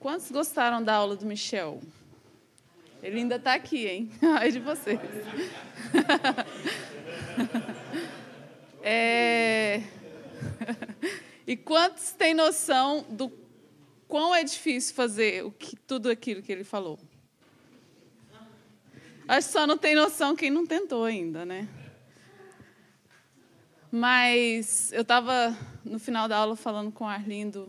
Quantos gostaram da aula do Michel? Ele ainda está aqui, hein? Ai de vocês. E quantos têm noção do quão é difícil fazer tudo aquilo que ele falou? Acho que só não tem noção quem não tentou ainda, né? Mas eu estava, no final da aula, falando com o Arlindo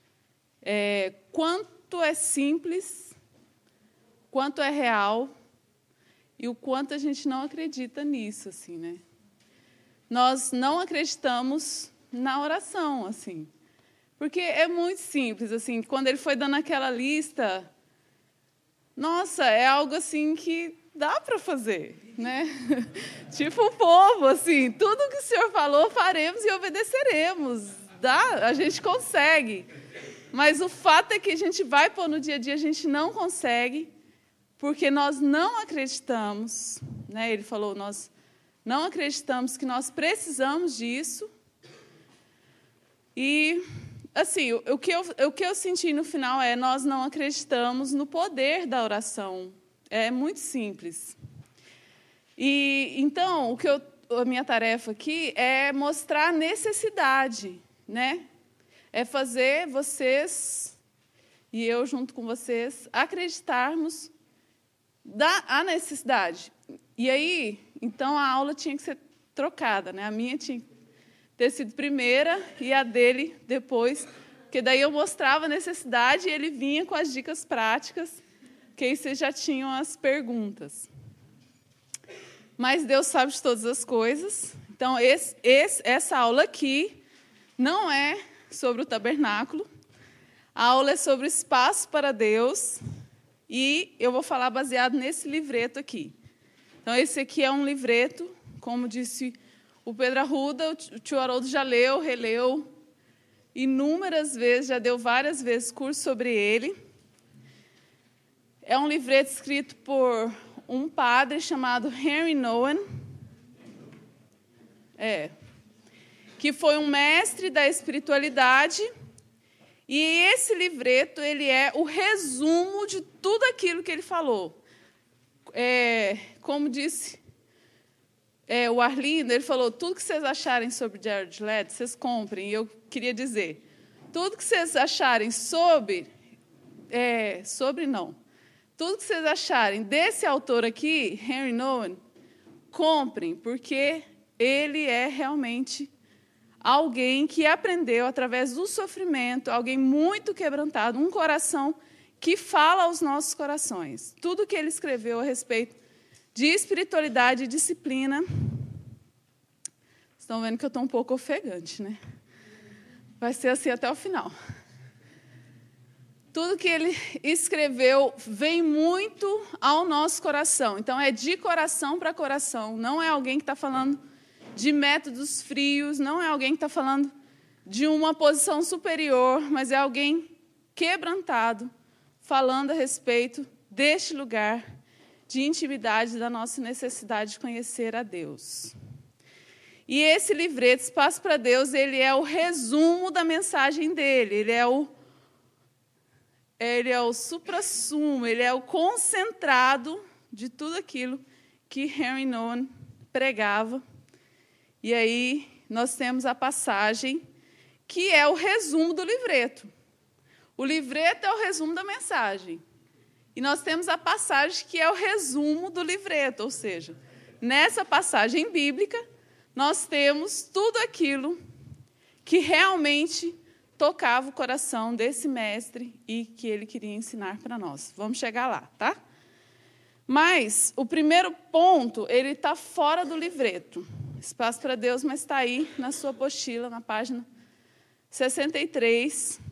quanto é simples, quanto é real e o quanto a gente não acredita nisso, assim, né? Nós não acreditamos na oração, assim, porque é muito simples, assim, quando ele foi dando aquela lista, nossa, é algo assim que dá para fazer, né? Tipo o povo, assim, tudo que o Senhor falou, faremos e obedeceremos. Dá, a gente consegue. Mas o fato é que a gente vai pôr no dia a dia, a gente não consegue, porque nós não acreditamos, né? Ele falou, nós não acreditamos que nós precisamos disso. E, assim, o que eu senti no final nós não acreditamos no poder da oração. É muito simples. E, então, a minha tarefa aqui é mostrar a necessidade, né? É fazer vocês, e eu junto com vocês, acreditarmos a necessidade. E aí, então, a aula tinha que ser trocada, né? A minha tinha que ter sido primeira e a dele depois, porque daí eu mostrava a necessidade e ele vinha com as dicas práticas, que aí vocês já tinham as perguntas. Mas Deus sabe de todas as coisas. Então, essa aula aqui não é sobre o tabernáculo. A aula é sobre o espaço para Deus. E eu vou falar baseado nesse livreto aqui. Então, esse aqui é um livreto, como disse o Pedro Arruda, o tio Haroldo já leu, releu inúmeras vezes, já deu várias vezes curso sobre ele. É um livreto escrito por um padre chamado Henry Nouwen, que foi um mestre da espiritualidade. E esse livreto ele é o resumo de tudo aquilo que ele falou. Como disse o Arlindo, ele falou, tudo que vocês acharem sobre Jared Led, vocês comprem. E eu queria dizer, tudo que vocês acharem tudo que vocês acharem desse autor aqui, Henry Nouwen, comprem, porque ele é realmente alguém que aprendeu através do sofrimento, alguém muito quebrantado, um coração que fala aos nossos corações. Tudo que ele escreveu a respeito de espiritualidade e disciplina. Estão vendo que eu estou um pouco ofegante, né? Vai ser assim até o final. Tudo que ele escreveu vem muito ao nosso coração. Então, é de coração para coração. Não é alguém que está falando de métodos frios, não é alguém que está falando de uma posição superior, mas é alguém quebrantado, falando a respeito deste lugar de intimidade, da nossa necessidade de conhecer a Deus. E esse livreto, Espaço para Deus, ele é o resumo da mensagem dele, ele é o suprassumo, ele é o concentrado de tudo aquilo que Henry Nouwen pregava. E aí nós temos a passagem que é o resumo do livreto. O livreto é o resumo da mensagem. E nós temos a passagem que é o resumo do livreto, ou seja, nessa passagem bíblica, nós temos tudo aquilo que realmente tocava o coração desse mestre e que ele queria ensinar para nós. Vamos chegar lá, tá? Mas o primeiro ponto, ele está fora do livreto. Espaço para Deus, mas está aí na sua apostila, na página 63.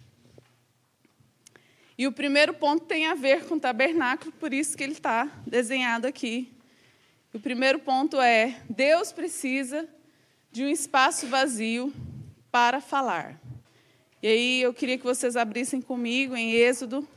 E o primeiro ponto tem a ver com o tabernáculo, por isso que ele está desenhado aqui. O primeiro ponto é, Deus precisa de um espaço vazio para falar. E aí eu queria que vocês abrissem comigo em Êxodo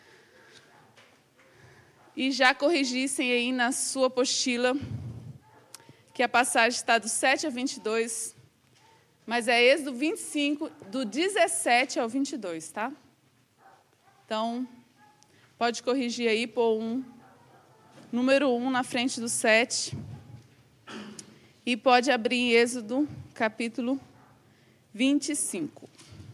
e já corrigissem aí na sua apostila, que a passagem está do 7 a 22, mas é Êxodo 25, do 17 ao 22, tá? Então, pode corrigir aí, pôr número 1 na frente do 7. E pode abrir em Êxodo, capítulo 25.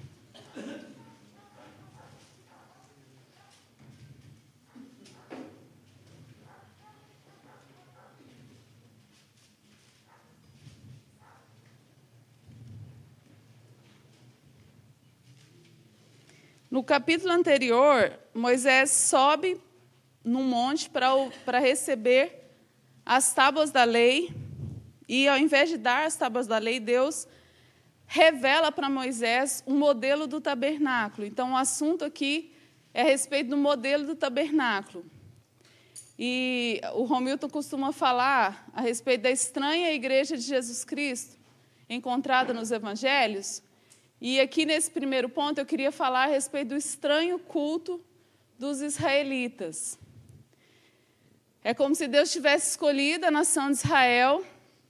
No capítulo anterior, Moisés sobe num monte para receber as tábuas da lei, e ao invés de dar as tábuas da lei, Deus revela para Moisés um modelo do tabernáculo. Então, o assunto aqui é a respeito do modelo do tabernáculo. E o Romilton costuma falar a respeito da estranha igreja de Jesus Cristo, encontrada nos evangelhos. E aqui, nesse primeiro ponto, eu queria falar a respeito do estranho culto dos israelitas. É como se Deus tivesse escolhido a nação de Israel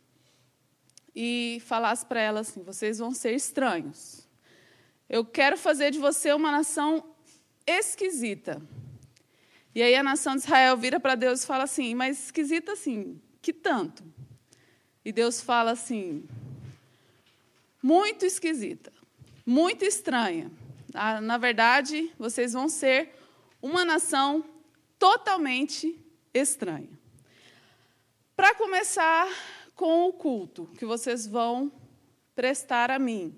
e falasse para ela assim: vocês vão ser estranhos. Eu quero fazer de você uma nação esquisita. E aí a nação de Israel vira para Deus e fala assim: mas esquisita assim, que tanto? E Deus fala assim: muito esquisita. Muito estranha. Na verdade, vocês vão ser uma nação totalmente estranha. Para começar com o culto que vocês vão prestar a mim.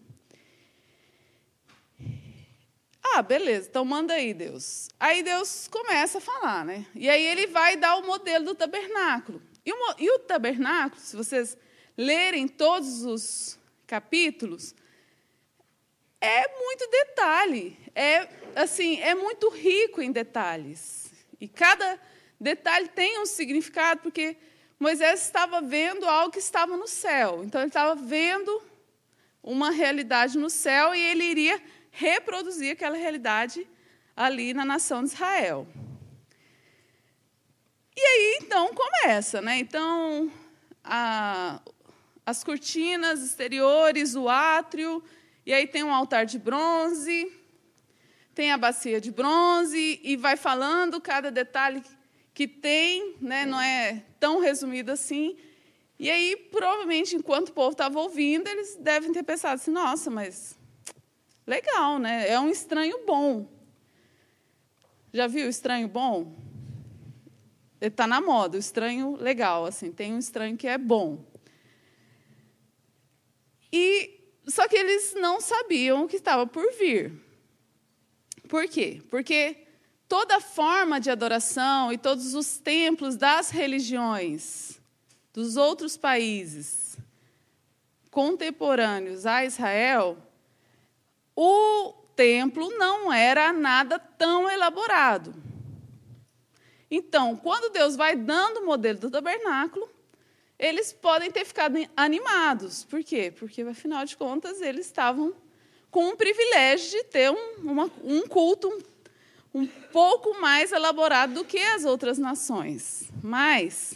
Beleza, então manda aí, Deus. Aí Deus começa a falar, né? E aí ele vai dar o modelo do tabernáculo. E o tabernáculo, se vocês lerem todos os capítulos, é muito detalhe, é muito rico em detalhes. E cada detalhe tem um significado, porque Moisés estava vendo algo que estava no céu. Então, ele estava vendo uma realidade no céu e ele iria reproduzir aquela realidade ali na nação de Israel. E aí, então, começa, né? Então, as cortinas exteriores, o átrio. E aí tem um altar de bronze, tem a bacia de bronze, e vai falando cada detalhe que tem, né? Não é tão resumido assim. E aí, provavelmente, enquanto o povo estava ouvindo, eles devem ter pensado assim: nossa, mas legal, né? É um estranho bom. Já viu o estranho bom? Ele está na moda, o estranho legal, assim, tem um estranho que é bom. Só que eles não sabiam o que estava por vir. Por quê? Porque toda forma de adoração e todos os templos das religiões dos outros países contemporâneos a Israel, o templo não era nada tão elaborado. Então, quando Deus vai dando o modelo do tabernáculo, eles podem ter ficado animados. Por quê? Porque, afinal de contas, eles estavam com o privilégio de ter um culto um pouco mais elaborado do que as outras nações. Mas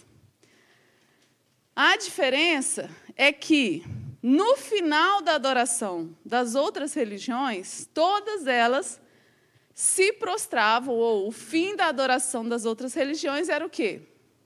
a diferença é que, no final da adoração das outras religiões, todas elas se prostravam, ou o fim da adoração das outras religiões era o quê?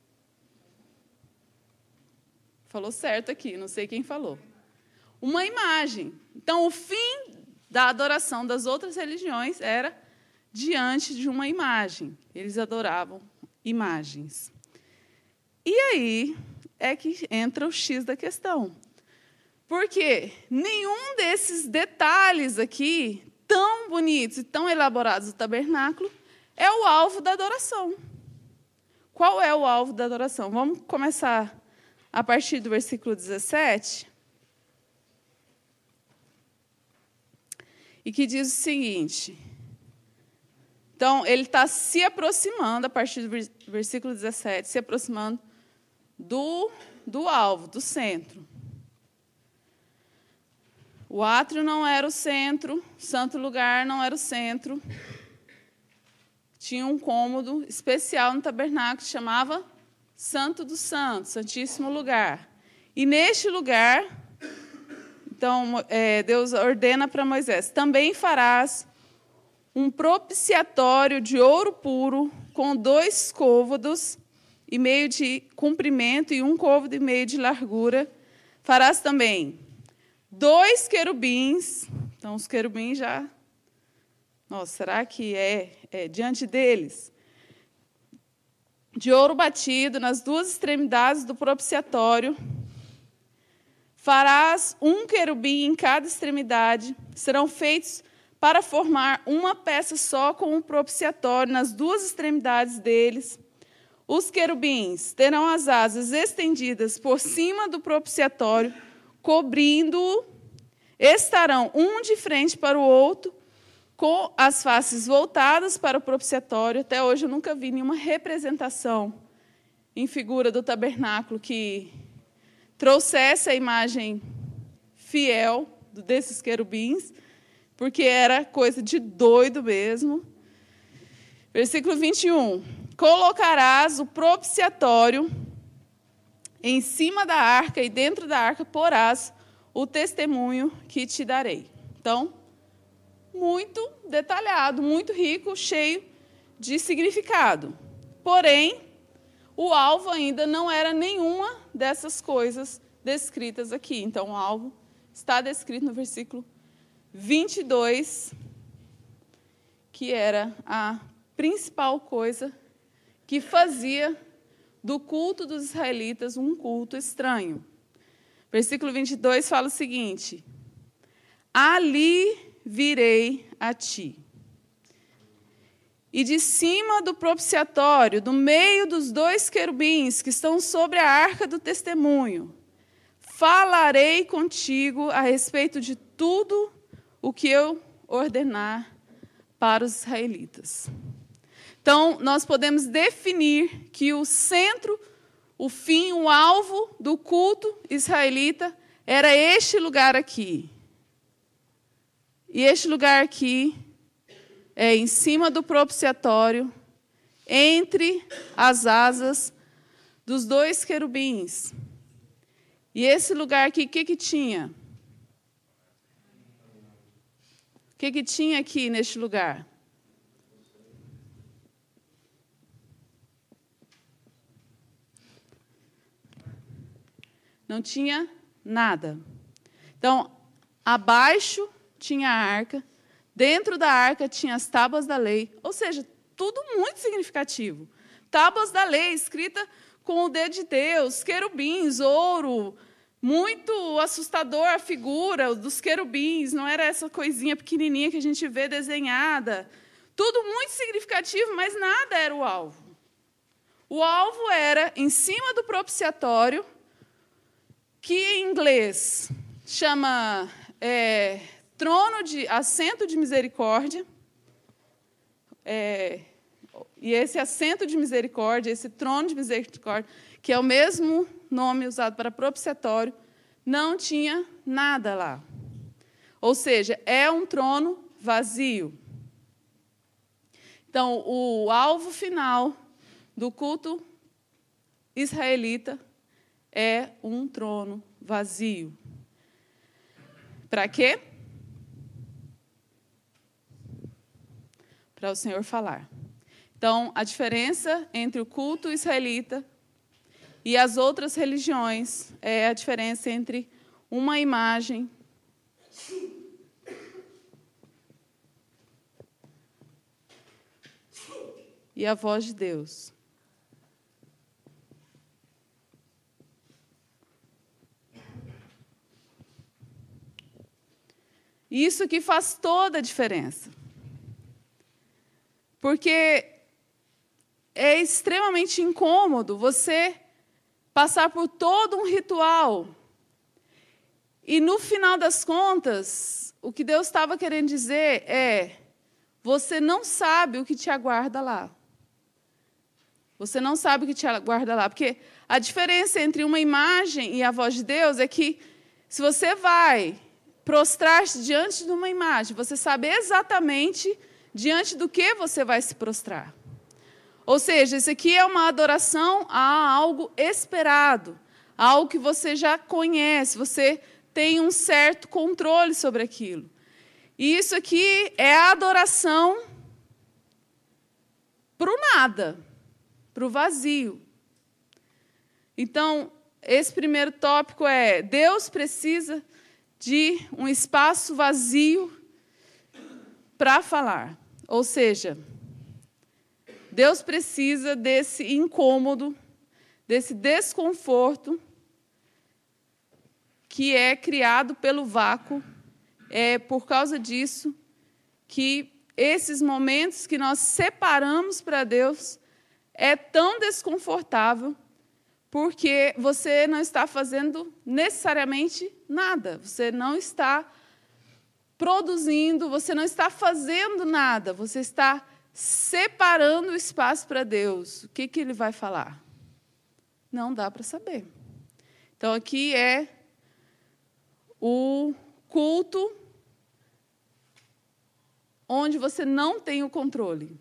Falou certo aqui, não sei quem falou. Uma imagem. Então, o fim da adoração das outras religiões era diante de uma imagem. Eles adoravam imagens. E aí é que entra o X da questão. Porque nenhum desses detalhes aqui, tão bonitos e tão elaborados do tabernáculo, é o alvo da adoração. Qual é o alvo da adoração? Vamos começar a partir do versículo 17, e que diz o seguinte. Então, ele está se aproximando, a partir do versículo 17, se aproximando do alvo, do centro. O átrio não era o centro, o santo lugar não era o centro. Tinha um cômodo especial no tabernáculo que chamava Santo dos Santos, Santíssimo Lugar. E neste lugar, então, Deus ordena para Moisés: também farás um propiciatório de ouro puro, com 2 côvados e meio de comprimento e 1 côvado e meio de largura. Farás também 2 querubins. Então, os querubins já... Nossa, será que é diante deles? De ouro batido nas 2 extremidades do propiciatório. Farás 1 querubim em cada extremidade. Serão feitos para formar uma peça só com o propiciatório nas 2 extremidades deles. Os querubins terão as asas estendidas por cima do propiciatório, cobrindo-o. Estarão um de frente para o outro, com as faces voltadas para o propiciatório. Até hoje eu nunca vi nenhuma representação em figura do tabernáculo que trouxesse a imagem fiel desses querubins, porque era coisa de doido mesmo. Versículo 21. Colocarás o propiciatório em cima da arca, e dentro da arca porás o testemunho que te darei. Então, muito detalhado, muito rico, cheio de significado. Porém, o alvo ainda não era nenhuma dessas coisas descritas aqui. Então, o alvo está descrito no versículo 22, que era a principal coisa que fazia do culto dos israelitas um culto estranho. Versículo 22 fala o seguinte: ali virei a ti. E de cima do propiciatório, do meio dos 2 querubins que estão sobre a arca do testemunho, falarei contigo a respeito de tudo o que eu ordenar para os israelitas. Então, nós podemos definir que o centro, o fim, o alvo do culto israelita era este lugar aqui. E este lugar aqui é em cima do propiciatório, entre as asas dos 2 querubins. E esse lugar aqui, o que tinha? O que tinha aqui neste lugar? Não tinha nada. Então, abaixo tinha a arca, dentro da arca tinha as tábuas da lei, ou seja, tudo muito significativo. Tábuas da lei, escrita com o dedo de Deus, querubins, ouro, muito assustador a figura dos querubins, não era essa coisinha pequenininha que a gente vê desenhada. Tudo muito significativo, mas nada era o alvo. O alvo era em cima do propiciatório, que em inglês chama assento de misericórdia. E esse assento de misericórdia, esse trono de misericórdia, que é o mesmo nome usado para propiciatório, não tinha nada lá. Ou seja, é um trono vazio. Então, o alvo final do culto israelita é um trono vazio. Para quê? Para o Senhor falar. Então, a diferença entre o culto israelita e as outras religiões é a diferença entre uma imagem e a voz de Deus. Isso que faz toda a diferença. Porque é extremamente incômodo você passar por todo um ritual. E, no final das contas, o que Deus estava querendo dizer é: você não sabe o que te aguarda lá. Você não sabe o que te aguarda lá. Porque a diferença entre uma imagem e a voz de Deus é que, se você vai prostrar-se diante de uma imagem, você sabe exatamente diante do que você vai se prostrar. Ou seja, isso aqui é uma adoração a algo esperado, algo que você já conhece, você tem um certo controle sobre aquilo. E isso aqui é a adoração para o nada, para o vazio. Então, esse primeiro tópico é: Deus precisa de um espaço vazio para falar. Ou seja, Deus precisa desse incômodo, desse desconforto que é criado pelo vácuo. É por causa disso que esses momentos que nós separamos para Deus é tão desconfortável, porque você não está fazendo necessariamente nada. Você não está produzindo, você não está fazendo nada. Você está separando o espaço para Deus. O que Ele vai falar? Não dá para saber. Então, aqui é o culto onde você não tem o controle.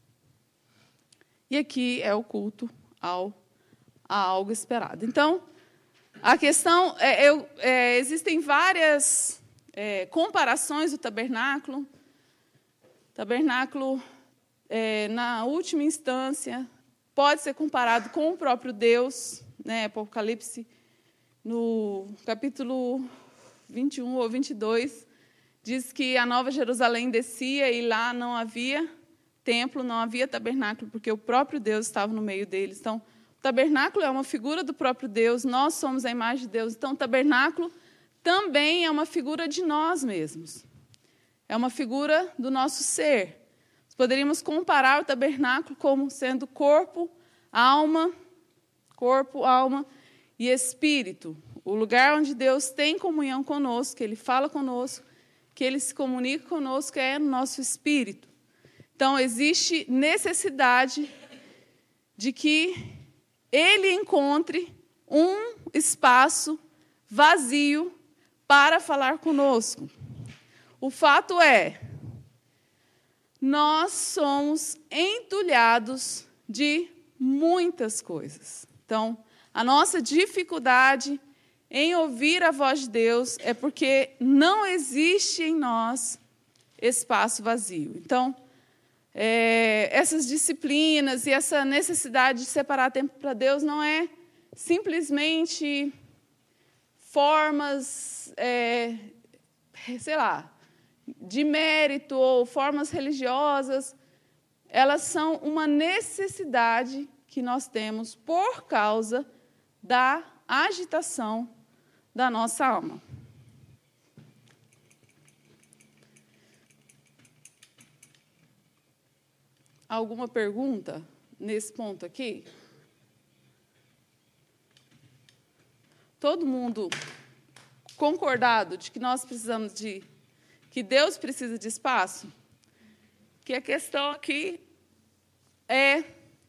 E aqui é o culto a algo esperado. Então, a questão existem várias comparações do tabernáculo. Tabernáculo, na última instância, pode ser comparado com o próprio Deus, né? Apocalipse, no capítulo 21 ou 22, diz que a Nova Jerusalém descia e lá não havia templo, não havia tabernáculo, porque o próprio Deus estava no meio deles. Então, o tabernáculo é uma figura do próprio Deus, nós somos a imagem de Deus. Então, o tabernáculo também é uma figura de nós mesmos. É uma figura do nosso ser. Nós poderíamos comparar o tabernáculo como sendo corpo, alma e espírito. O lugar onde Deus tem comunhão conosco, que Ele fala conosco, que Ele se comunica conosco, é no nosso espírito. Então, existe necessidade de que Ele encontre um espaço vazio para falar conosco. O fato é, nós somos entulhados de muitas coisas. Então, a nossa dificuldade em ouvir a voz de Deus é porque não existe em nós espaço vazio. Então, essas disciplinas e essa necessidade de separar tempo para Deus não é simplesmente formas, de mérito ou formas religiosas. Elas são uma necessidade que nós temos por causa da agitação da nossa alma. Alguma pergunta nesse ponto aqui? Todo mundo concordado de que nós precisamos que Deus precisa de espaço? Que a questão aqui é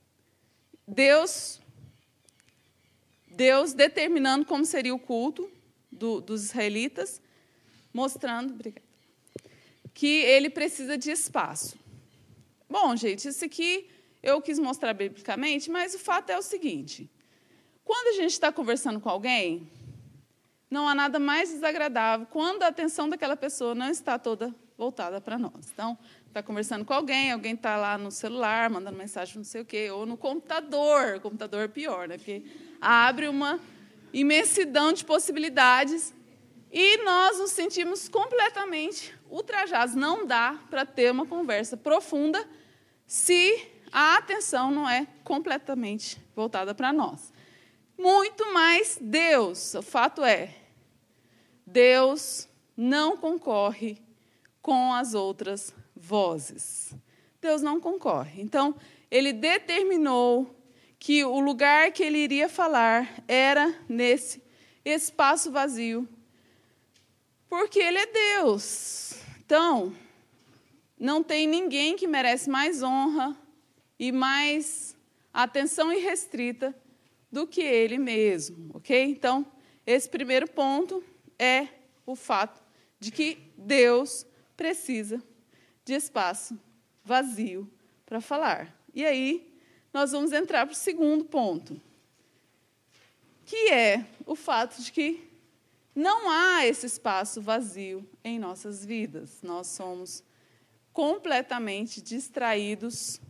Deus determinando como seria o culto dos israelitas, mostrando que ele precisa de espaço. Bom, gente, isso aqui eu quis mostrar biblicamente, mas o fato é o seguinte: quando a gente está conversando com alguém, não há nada mais desagradável quando a atenção daquela pessoa não está toda voltada para nós. Então, está conversando com alguém está lá no celular, mandando mensagem não sei o quê, ou no computador. O computador é pior, né? Porque abre uma imensidão de possibilidades e nós nos sentimos completamente ultrajados. Não dá para ter uma conversa profunda se a atenção não é completamente voltada para nós. Muito mais Deus. O fato é, Deus não concorre com as outras vozes. Deus não concorre. Então, Ele determinou que o lugar que Ele iria falar era nesse espaço vazio, porque Ele é Deus. Então, não tem ninguém que merece mais honra e mais atenção irrestrita do que Ele mesmo, ok? Então, esse primeiro ponto é o fato de que Deus precisa de espaço vazio para falar. E aí, nós vamos entrar para o segundo ponto, que é o fato de que não há esse espaço vazio em nossas vidas. Nós somos completamente distraídos,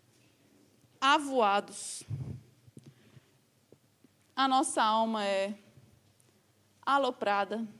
avoados. A nossa alma é aloprada,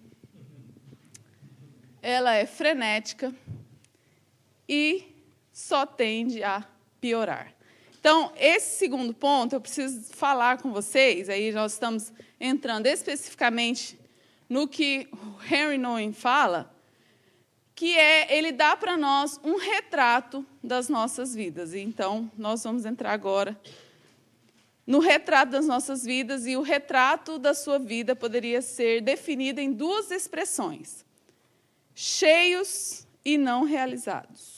ela é frenética e só tende a piorar. Então, esse segundo ponto, eu preciso falar com vocês, aí nós estamos entrando especificamente no que Henry Nouwen fala, que ele dá para nós um retrato das nossas vidas. Então, nós vamos entrar agora no retrato das nossas vidas, e o retrato da sua vida poderia ser definido em duas expressões: cheios e não realizados.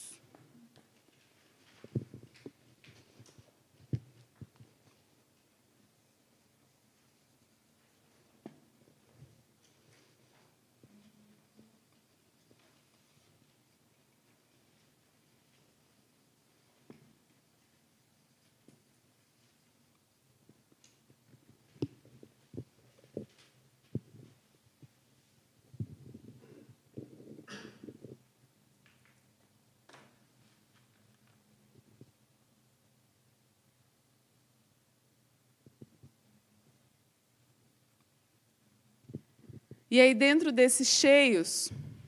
E aí, dentro desses cheios,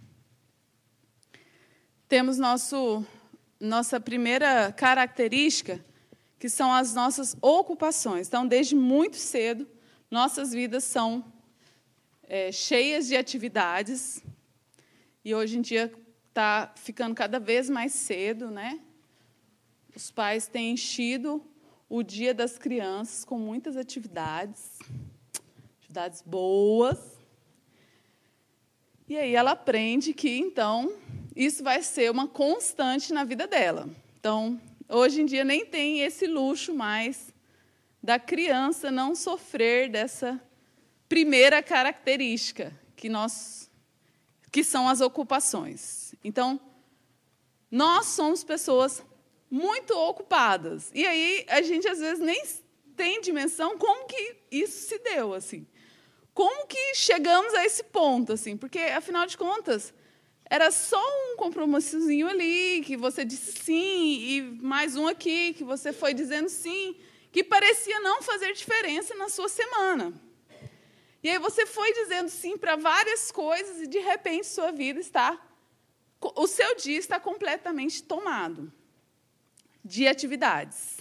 temos nossa primeira característica, que são as nossas ocupações. Então, desde muito cedo, nossas vidas são cheias de atividades. E hoje em dia está ficando cada vez mais cedo, né? Os pais têm enchido o dia das crianças com muitas atividades boas. E aí ela aprende que, então, isso vai ser uma constante na vida dela. Então, hoje em dia nem tem esse luxo mais da criança não sofrer dessa primeira característica que são as ocupações. Então, nós somos pessoas muito ocupadas. E aí a gente às vezes nem tem dimensão como que isso se deu assim. Como que chegamos a esse ponto, assim? Porque, afinal de contas, era só um compromissozinho ali, que você disse sim, e mais um aqui, que você foi dizendo sim, que parecia não fazer diferença na sua semana. E aí você foi dizendo sim para várias coisas, e, de repente, o seu dia está completamente tomado de atividades.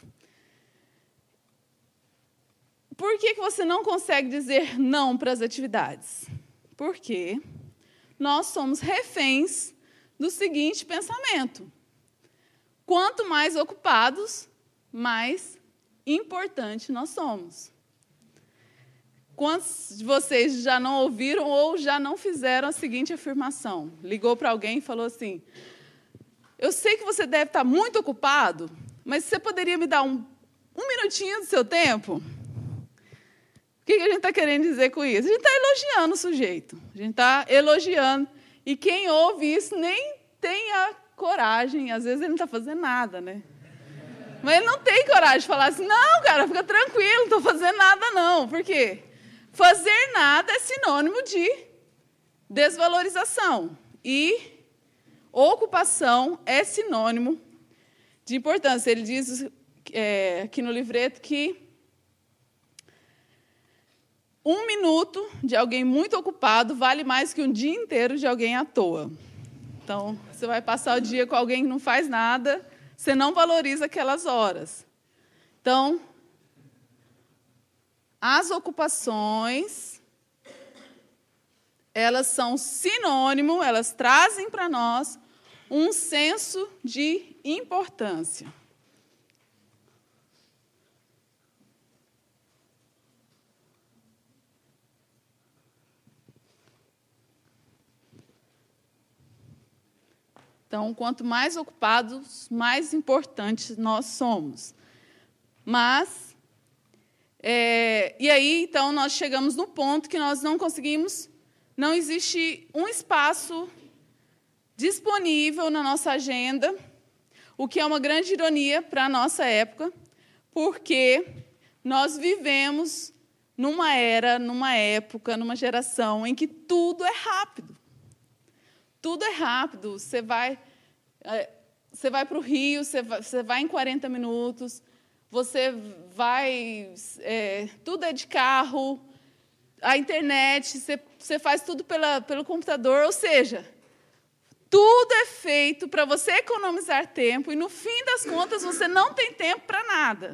Por que você não consegue dizer não para as atividades? Porque nós somos reféns do seguinte pensamento: quanto mais ocupados, mais importante nós somos. Quantos de vocês já não ouviram ou já não fizeram a seguinte afirmação? Ligou para alguém e falou assim: eu sei que você deve estar muito ocupado, mas você poderia me dar um minutinho do seu tempo? O que a gente está querendo dizer com isso? A gente está elogiando o sujeito. A gente está elogiando. E quem ouve isso nem tem a coragem. Às vezes ele não está fazendo nada, né? Mas ele não tem coragem de falar assim: não, cara, fica tranquilo, não estou fazendo nada, não. Por quê? Fazer nada é sinônimo de desvalorização. E ocupação é sinônimo de importância. Ele diz aqui no livreto que 1 minuto de alguém muito ocupado vale mais que um dia inteiro de alguém à toa. Então, você vai passar o dia com alguém que não faz nada, você não valoriza aquelas horas. Então, as ocupações, elas são sinônimo, elas trazem para nós um senso de importância. Então, quanto mais ocupados, mais importantes nós somos. Mas, e aí, então, nós chegamos no ponto que nós não existe um espaço disponível na nossa agenda, o que é uma grande ironia para a nossa época, porque nós vivemos numa era, numa época, numa geração em que tudo é rápido. Tudo é rápido. Você vai para o Rio, você vai em 40 minutos, você vai... tudo é de carro, a internet, você faz tudo pelo computador, ou seja, tudo é feito para você economizar tempo e, no fim das contas, você não tem tempo para nada.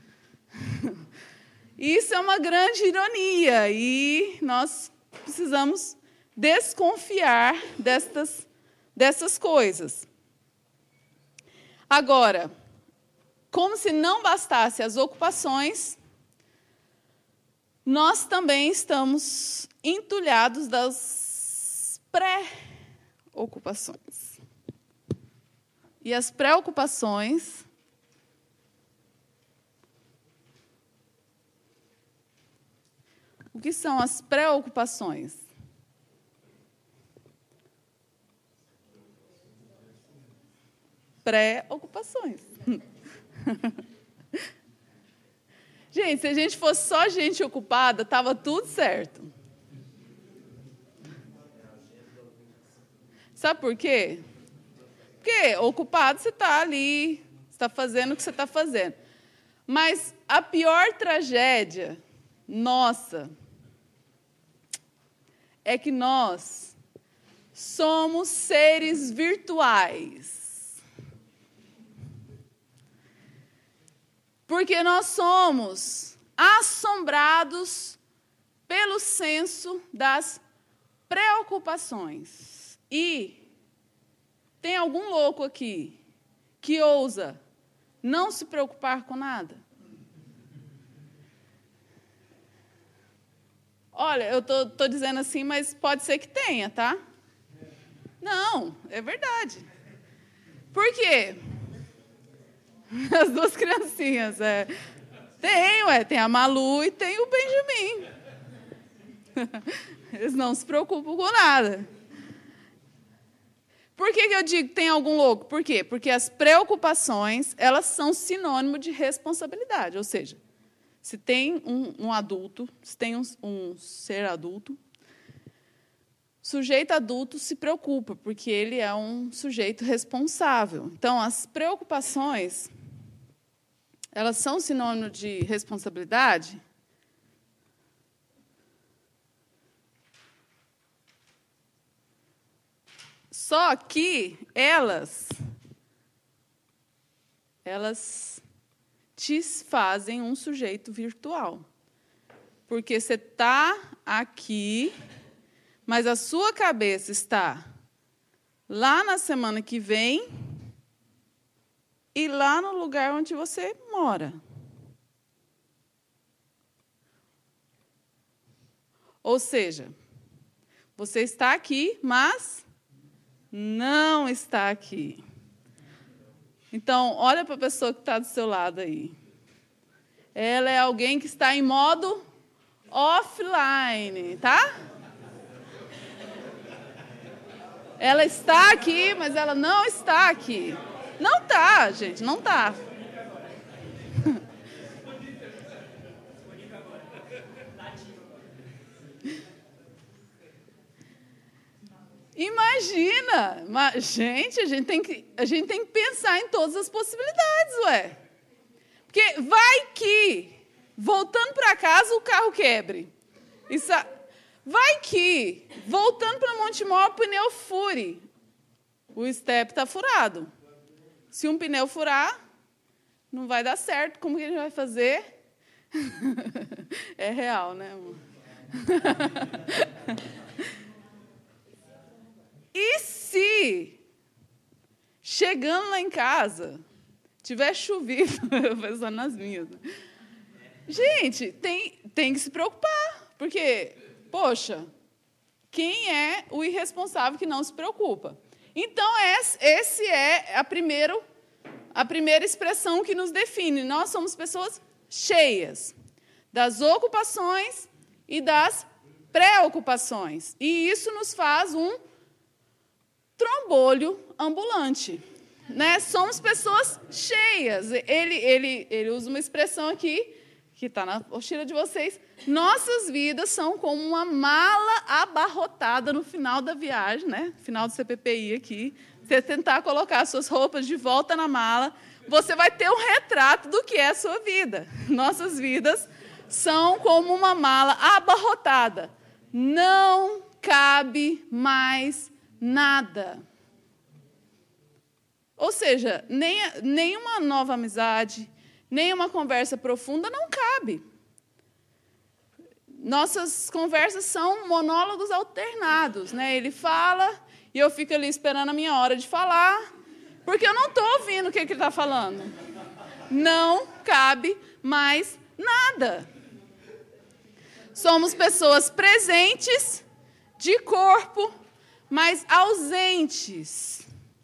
Isso é uma grande ironia e nós precisamos desconfiar dessas coisas. Agora, como se não bastasse as ocupações, nós também estamos entulhados das pré-ocupações. E as preocupações o que são as preocupações? Pré-ocupações. Gente, se a gente fosse só gente ocupada, estava tudo certo. Sabe por quê? Porque ocupado você está ali, você está fazendo o que você está fazendo. Mas a pior tragédia nossa é que nós somos seres virtuais. Porque nós somos assombrados pelo senso das preocupações. E tem algum louco aqui que ousa não se preocupar com nada? Olha, eu estou dizendo assim, mas pode ser que tenha, tá? Não, é verdade. Por quê? As duas criancinhas. Tem a Malu e tem o Benjamin. Eles não se preocupam com nada. Por que eu digo que tem algum louco? Por quê? Porque as preocupações, elas são sinônimo de responsabilidade. Ou seja, se tem um adulto, se tem um ser adulto, sujeito adulto se preocupa, porque ele é um sujeito responsável. Então, as preocupações, elas são sinônimo de responsabilidade? Só que elas te fazem um sujeito virtual. Porque você está aqui, mas a sua cabeça está lá na semana que vem e lá no lugar onde você mora. Ou seja, você está aqui, mas não está aqui. Então, olha para a pessoa que está do seu lado aí. Ela é alguém que está em modo offline, tá? Ela está aqui, mas ela não está aqui. Não está, gente, não está. Imagina! Gente, a gente tem que pensar em todas as possibilidades, ué. Porque vai que, voltando para casa, o carro quebre. Vai que, voltando para Montemor, o pneu fure. O step está furado. Se um pneu furar, não vai dar certo. Como que a gente vai fazer? É real, né, amor? E se, chegando lá em casa, tiver chovido, eu pensando nas minhas. Gente, tem que se preocupar, porque, poxa, quem é o irresponsável que não se preocupa? Então, esse é a primeira expressão que nos define. Nós somos pessoas cheias das ocupações e das preocupações. E isso nos faz um trombolho ambulante, né? Somos pessoas cheias. Ele usa uma expressão aqui que está na mochila de vocês, nossas vidas são como uma mala abarrotada no final da viagem, né? Final do CPPI aqui. Você tentar colocar suas roupas de volta na mala, você vai ter um retrato do que é a sua vida. Nossas vidas são como uma mala abarrotada. Não cabe mais nada. Ou seja, nenhuma nova amizade, nenhuma conversa profunda não cabe. Nossas conversas são monólogos alternados, né? Ele fala e eu fico ali esperando a minha hora de falar, porque eu não estou ouvindo o que ele está falando. Não cabe mais nada. Somos pessoas presentes, de corpo, mas ausentes.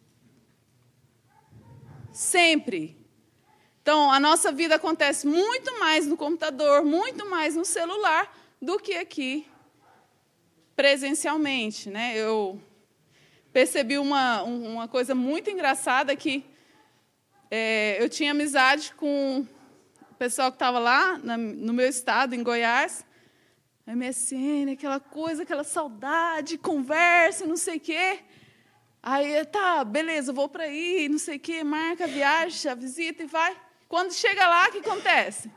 Sempre. Então, a nossa vida acontece muito mais no computador, muito mais no celular, do que aqui, presencialmente, né? Eu percebi uma coisa muito engraçada, que eu tinha amizade com o pessoal que estava lá no meu estado, em Goiás, MSN, aquela coisa, aquela saudade, conversa, não sei o quê. Aí, tá, beleza, eu vou para aí, não sei o quê, marca a viagem, a visita e vai. Quando chega lá, o que acontece?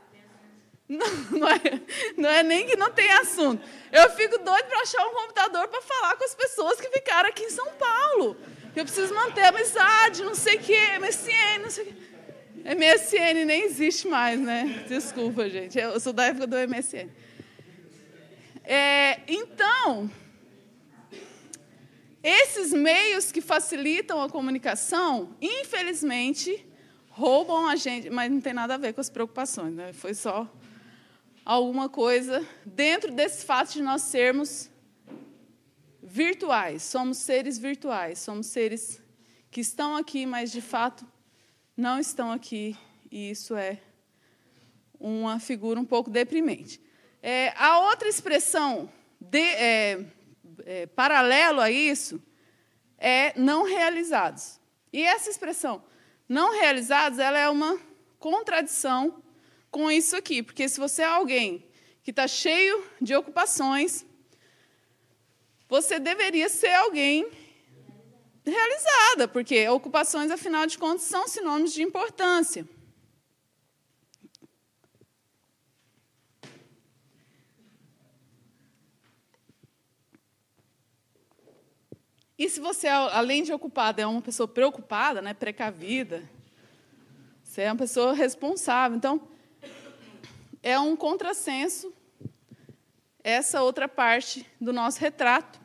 Não é nem que não tem assunto. Eu fico doido para achar um computador para falar com as pessoas que ficaram aqui em São Paulo. Eu preciso manter a amizade, não sei o quê, MSN, não sei o quê. MSN nem existe mais, né? Desculpa, gente. Eu sou da época do MSN. Então, esses meios que facilitam a comunicação, infelizmente, roubam a gente, mas não tem nada a ver com as preocupações, né? Foi só alguma coisa dentro desse fato de nós sermos virtuais. Somos seres virtuais, somos seres que estão aqui, mas, de fato, não estão aqui, e isso é uma figura um pouco deprimente. A outra expressão paralelo a isso é não realizados. E essa expressão não realizados, ela é uma contradição com isso aqui, porque se você é alguém que está cheio de ocupações, você deveria ser alguém realizada, porque ocupações, afinal de contas, são sinônimos de importância. E se você, além de ocupada, é uma pessoa preocupada, né, precavida, você é uma pessoa responsável. Então, é um contrassenso essa outra parte do nosso retrato,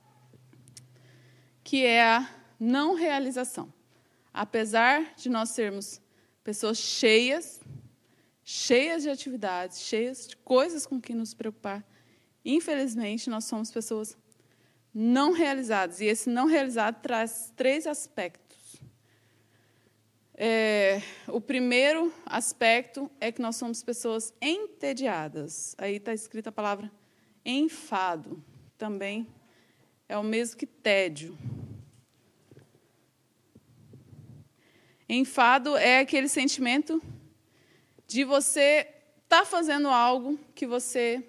que é a não realização. Apesar de nós sermos pessoas cheias de atividades, cheias de coisas com que nos preocupar, infelizmente, nós somos pessoas não realizadas. E esse não realizado traz 3 aspectos. O primeiro aspecto é que nós somos pessoas entediadas. Aí está escrita a palavra enfado. Também é o mesmo que tédio. Enfado é aquele sentimento de você estar fazendo algo que você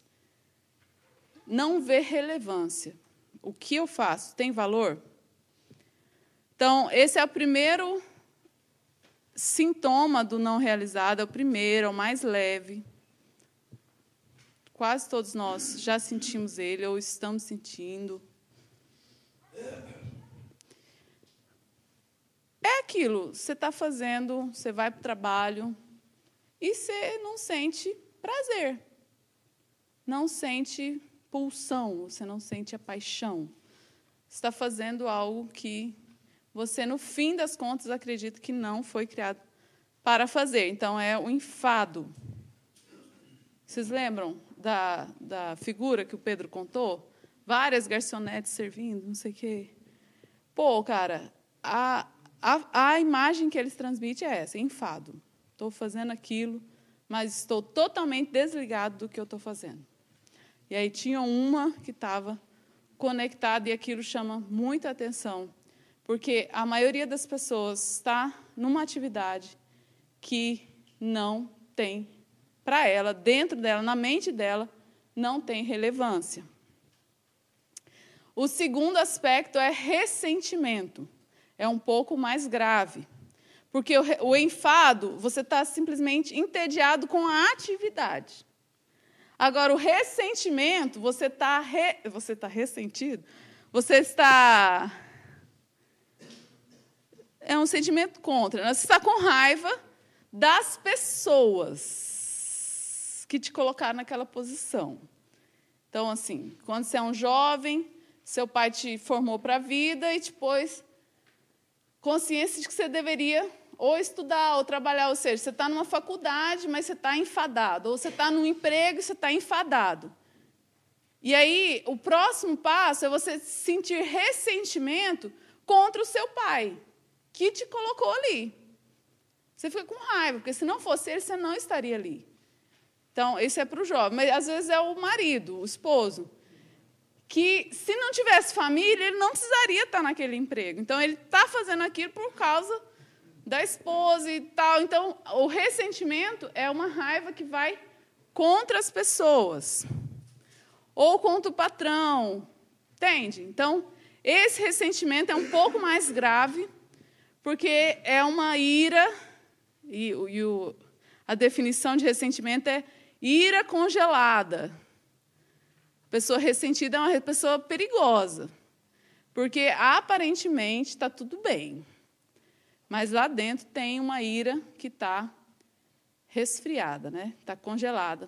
não vê relevância. O que eu faço tem valor? Então, esse é o primeiro sintoma do não realizado, é o primeiro, é o mais leve. Quase todos nós já sentimos ele, ou estamos sentindo. É aquilo, você está fazendo, você vai para o trabalho, e você não sente prazer, não sente pulsão, você não sente a paixão. Você está fazendo algo que você, no fim das contas, acredita que não foi criado para fazer. Então, é o enfado. Vocês lembram da figura que o Pedro contou? Várias garçonetes servindo, não sei o quê. Pô, cara, a imagem que eles transmitem é essa, enfado. Estou fazendo aquilo, mas estou totalmente desligado do que eu estou fazendo. E aí tinha uma que estava conectada, e aquilo chama muita atenção, porque a maioria das pessoas está numa atividade que não tem para ela, dentro dela, na mente dela, não tem relevância. O segundo aspecto é ressentimento. É um pouco mais grave. Porque o enfado, você está simplesmente entediado com a atividade. Agora, o ressentimento, você está ressentido, você está... É um sentimento contra. Você está com raiva das pessoas que te colocaram naquela posição. Então, assim, quando você é um jovem, seu pai te formou para a vida e te pôs consciência de que você deveria ou estudar ou trabalhar. Ou seja, você está numa faculdade, mas você está enfadado. Ou você está num emprego e você está enfadado. E aí, o próximo passo é você sentir ressentimento contra o seu pai, que te colocou ali. Você fica com raiva, porque se não fosse ele, você não estaria ali. Então, isso é para o jovem. Mas, às vezes, é o marido, o esposo, que, se não tivesse família, ele não precisaria estar naquele emprego. Então, ele está fazendo aquilo por causa da esposa e tal. Então, o ressentimento é uma raiva que vai contra as pessoas. Ou contra o patrão. Entende? Então, esse ressentimento é um pouco mais grave, porque é uma ira, a definição de ressentimento é ira congelada. A pessoa ressentida é uma pessoa perigosa, porque aparentemente está tudo bem, mas lá dentro tem uma ira que está resfriada, né? Está congelada.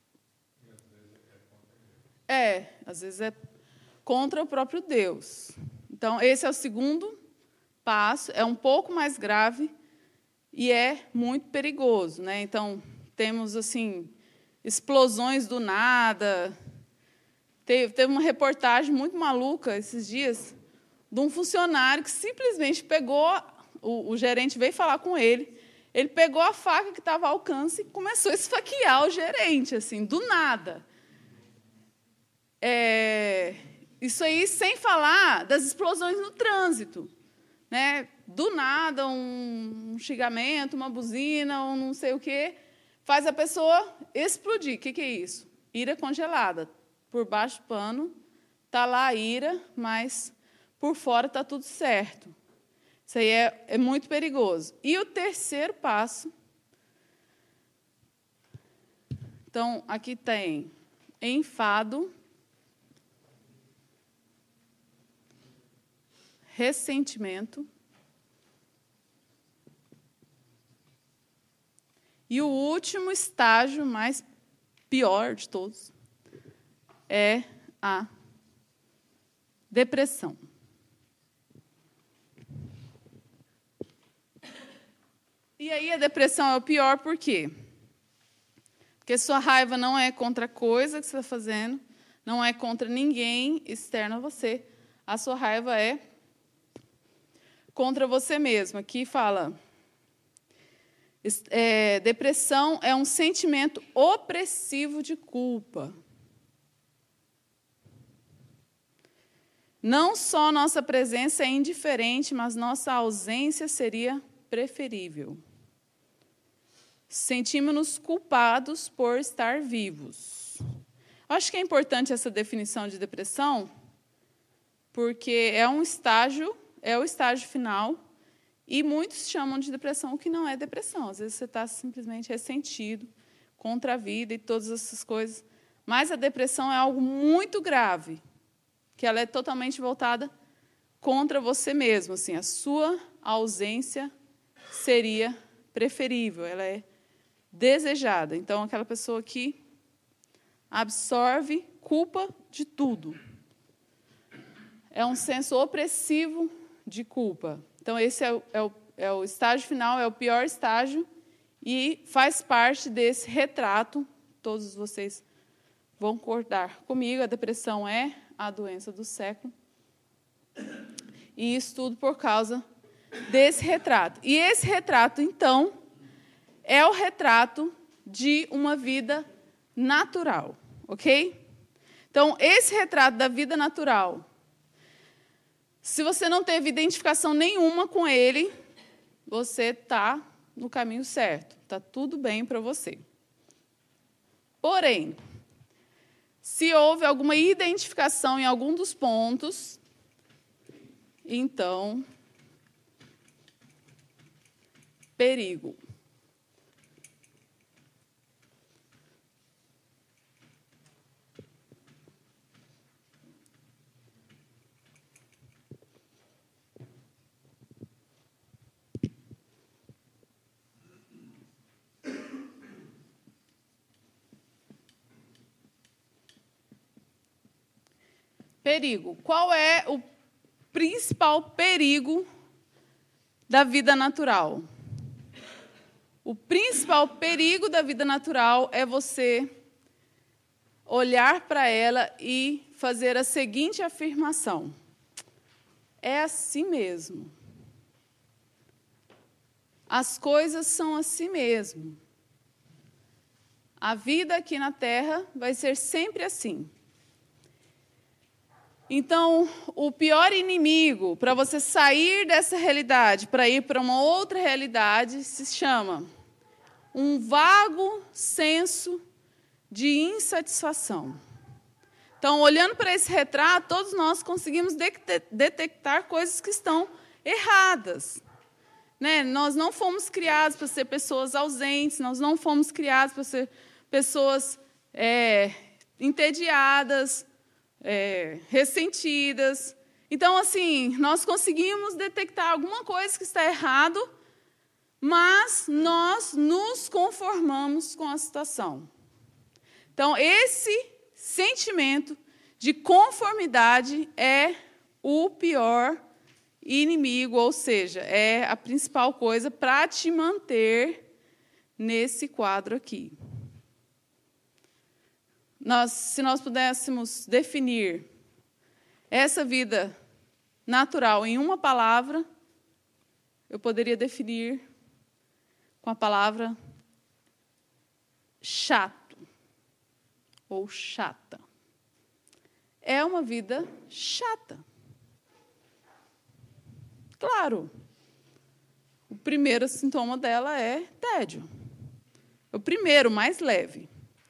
Às vezes é contra o próprio Deus. Então, esse é o segundo passo, é um pouco mais grave e é muito perigoso, né? Então, temos assim explosões do nada. Teve uma reportagem muito maluca esses dias de um funcionário que simplesmente pegou, o gerente veio falar com ele pegou a faca que estava ao alcance e começou a esfaquear o gerente, assim, do nada. Isso aí sem falar das explosões no trânsito. Né? Do nada, um xingamento, uma buzina, um não sei o quê, faz a pessoa explodir. O que é isso? Ira congelada. Por baixo do pano, está lá a ira, mas por fora está tudo certo. Isso aí é muito perigoso. E o terceiro passo, então, aqui tem enfado, ressentimento. E o último estágio, mais pior de todos, é a depressão. E aí a depressão é o pior por quê? Porque sua raiva não é contra a coisa que você está fazendo, não é contra ninguém externo a você. A sua raiva é contra você mesmo. Aqui fala, depressão é um sentimento opressivo de culpa. Não só nossa presença é indiferente, mas nossa ausência seria preferível. Sentimos-nos culpados por estar vivos. Acho que é importante essa definição de depressão, porque é o estágio final, e muitos chamam de depressão o que não é depressão. Às vezes você está simplesmente ressentido contra a vida e todas essas coisas. Mas a depressão é algo muito grave, que ela é totalmente voltada contra você mesmo. Assim, a sua ausência seria preferível, ela é desejada. Então, aquela pessoa que absorve culpa de tudo. É um senso opressivo de culpa. Então, esse é o estágio final, é o pior estágio, e faz parte desse retrato. Todos vocês vão concordar comigo, a depressão é a doença do século. E isso tudo por causa desse retrato. E esse retrato, então, é o retrato de uma vida natural, ok? Então, esse retrato da vida natural, se você não teve identificação nenhuma com ele, você está no caminho certo. Está tudo bem para você. Porém, se houve alguma identificação em algum dos pontos, então, perigo. Perigo. Qual é o principal perigo da vida natural? O principal perigo da vida natural é você olhar para ela e fazer a seguinte afirmação: é assim mesmo. As coisas são assim mesmo. A vida aqui na Terra vai ser sempre assim. Então, o pior inimigo para você sair dessa realidade, para ir para uma outra realidade, se chama um vago senso de insatisfação. Então, olhando para esse retrato, todos nós conseguimos detectar coisas que estão erradas. Né? Nós não fomos criados para ser pessoas ausentes, nós não fomos criados para ser pessoas entediadas, ressentidas. Então, assim, nós conseguimos detectar alguma coisa que está errado, mas nós nos conformamos com a situação. Então, esse sentimento de conformidade é o pior inimigo, ou seja, é a principal coisa para te manter nesse quadro aqui. Se nós pudéssemos definir essa vida natural em uma palavra, eu poderia definir com a palavra chato ou chata. É uma vida chata. Claro, o primeiro sintoma dela é tédio. O primeiro, mais leve.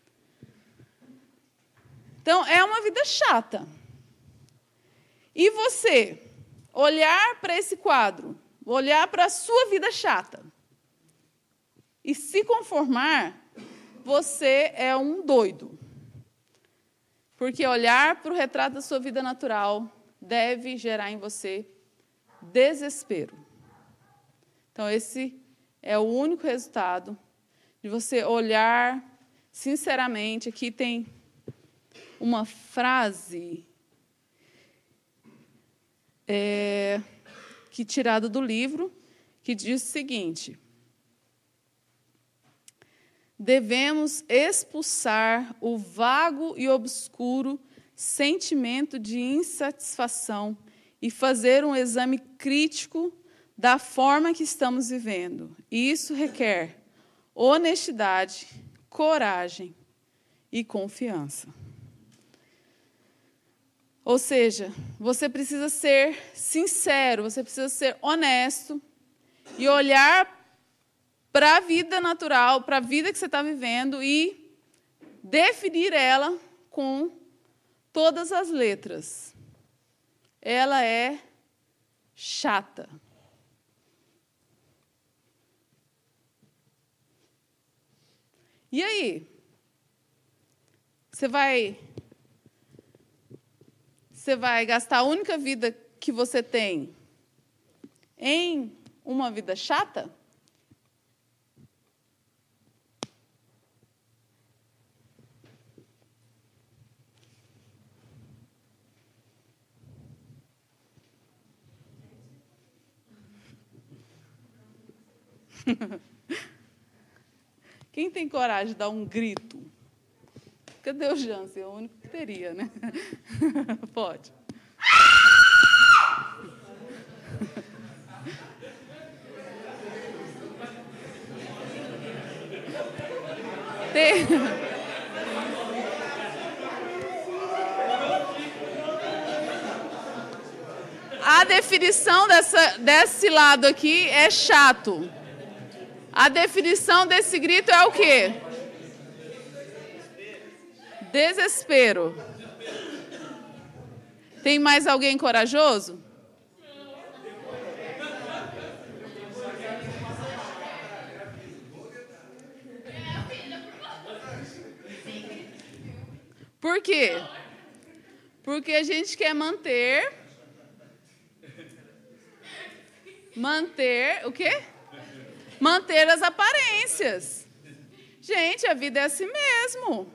Então, é uma vida chata. E você olhar para esse quadro, olhar para a sua vida chata e se conformar, você é um doido. Porque olhar para o retrato da sua vida natural deve gerar em você desespero. Então, esse é o único resultado de você olhar sinceramente. Aqui tem uma frase que tirada do livro, que diz o seguinte: devemos expulsar o vago e obscuro sentimento de insatisfação e fazer um exame crítico da forma que estamos vivendo. E isso requer honestidade, coragem e confiança. Ou seja, você precisa ser sincero, você precisa ser honesto e olhar para a vida natural, para a vida que você está vivendo e definir ela com todas as letras. Ela é chata. E aí? Você vai gastar a única vida que você tem em uma vida chata? Quem tem coragem de dar um grito? Cadê o Jansen? É o único que teria, né? Pode. A definição desse lado aqui é chato. A definição desse grito é o quê? Desespero. Tem mais alguém corajoso? Por quê? Porque a gente quer manter o quê? Manter as aparências. Gente, a vida é assim mesmo.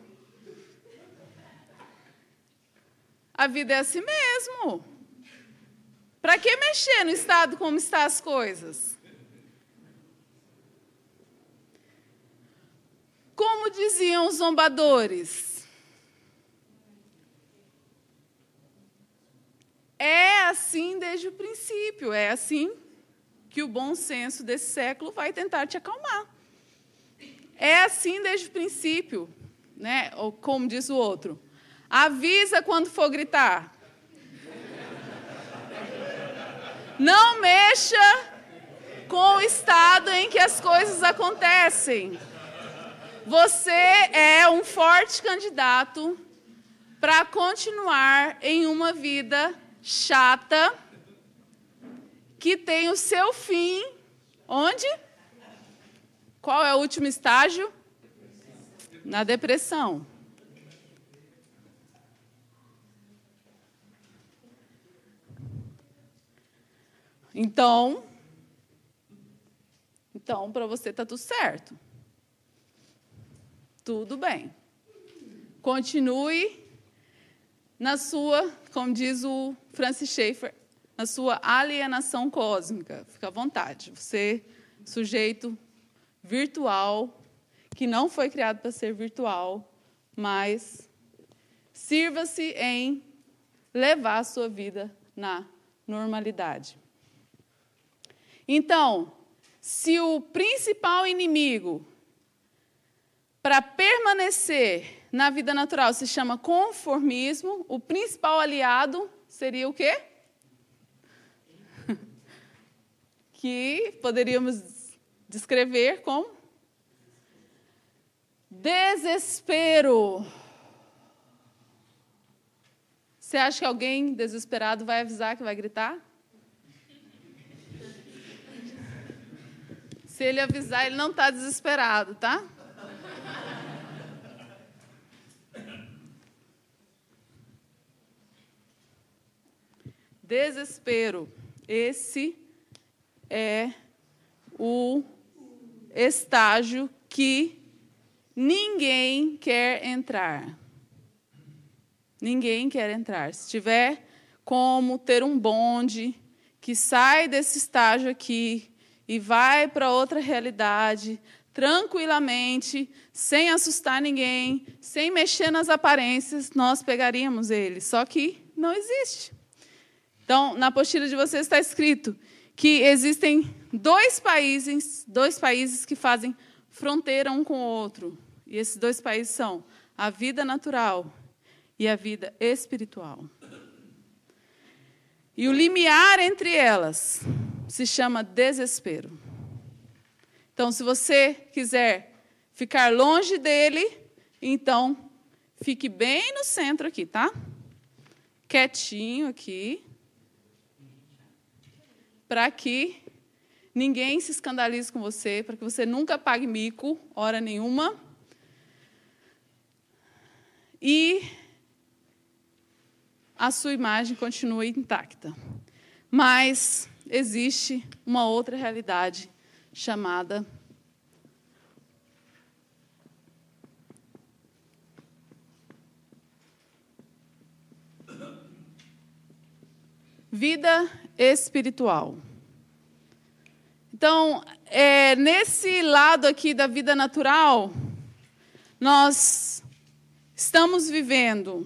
A vida é assim mesmo. Para que mexer no estado como estão as coisas? Como diziam os zombadores, é assim desde o princípio, é assim que o bom senso desse século vai tentar te acalmar. É assim desde o princípio, né? Ou como diz o outro, avisa quando for gritar. Não mexa com o estado em que as coisas acontecem. Você é um forte candidato para continuar em uma vida chata, que tem o seu fim, onde? Qual é o último estágio? Na depressão. Então, para você está tudo certo. Tudo bem. Continue na sua, como diz o Francis Schaeffer, na sua alienação cósmica. Fica à vontade. Você, sujeito virtual, que não foi criado para ser virtual, mas sirva-se em levar a sua vida na normalidade. Então, se o principal inimigo para permanecer na vida natural se chama conformismo, o principal aliado seria o quê? Que poderíamos descrever como desespero. Você acha que alguém desesperado vai avisar que vai gritar? Se ele avisar, ele não está desesperado, tá? Desespero. Esse é o estágio que ninguém quer entrar. Ninguém quer entrar. Se tiver como ter um bonde que sai desse estágio aqui e vai para outra realidade, tranquilamente, sem assustar ninguém, sem mexer nas aparências, nós pegaríamos ele. Só que não existe. Então, na apostila de vocês está escrito que existem dois países que fazem fronteira um com o outro. E esses dois países são a vida natural e a vida espiritual. E o limiar entre elas se chama desespero. Então, se você quiser ficar longe dele, então fique bem no centro aqui, tá? Quietinho aqui. Para que ninguém se escandalize com você, para que você nunca pague mico, hora nenhuma. E a sua imagem continue intacta. Mas existe uma outra realidade chamada vida espiritual. Então, nesse lado aqui da vida natural, nós estamos vivendo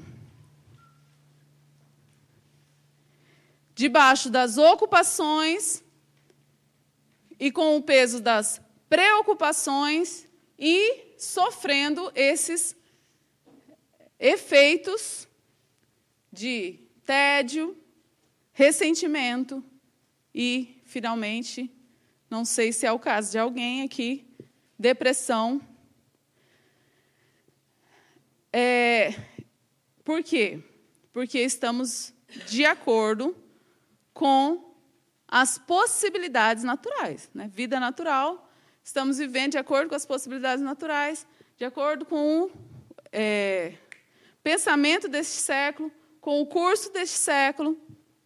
debaixo das ocupações e com o peso das preocupações e sofrendo esses efeitos de tédio, ressentimento e, finalmente, não sei se é o caso de alguém aqui, depressão. Por quê? Porque estamos de acordo com as possibilidades naturais, né? Vida natural, estamos vivendo de acordo com as possibilidades naturais, de acordo com o pensamento deste século, com o curso deste século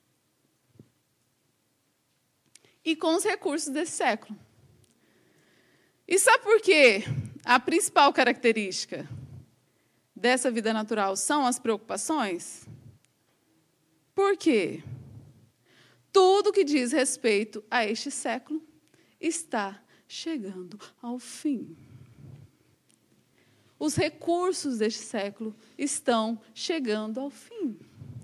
e com os recursos desse século. E sabe por quê? A principal característica dessa vida natural são as preocupações? Por quê? Tudo que diz respeito a este século está chegando ao fim. Os recursos deste século estão chegando ao fim.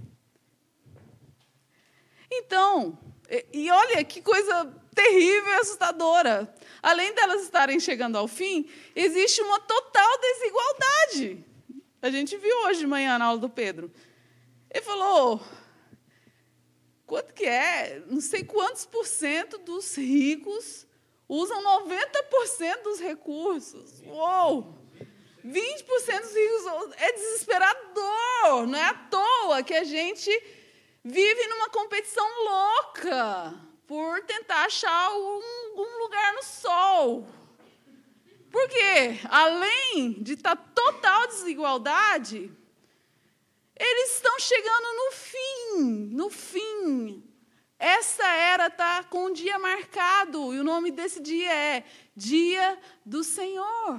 Então, e olha que coisa terrível e assustadora. Além delas estarem chegando ao fim, existe uma total desigualdade. A gente viu hoje de manhã na aula do Pedro. Ele falou, quanto que é? Não sei quantos % dos ricos usam 90% dos recursos. Uou! 20% dos ricos. É desesperador. Não é à toa que a gente vive numa competição louca por tentar achar um lugar no sol. Porque, além de estar total desigualdade, eles estão chegando no fim. Essa era está com um dia marcado, e o nome desse dia é Dia do Senhor.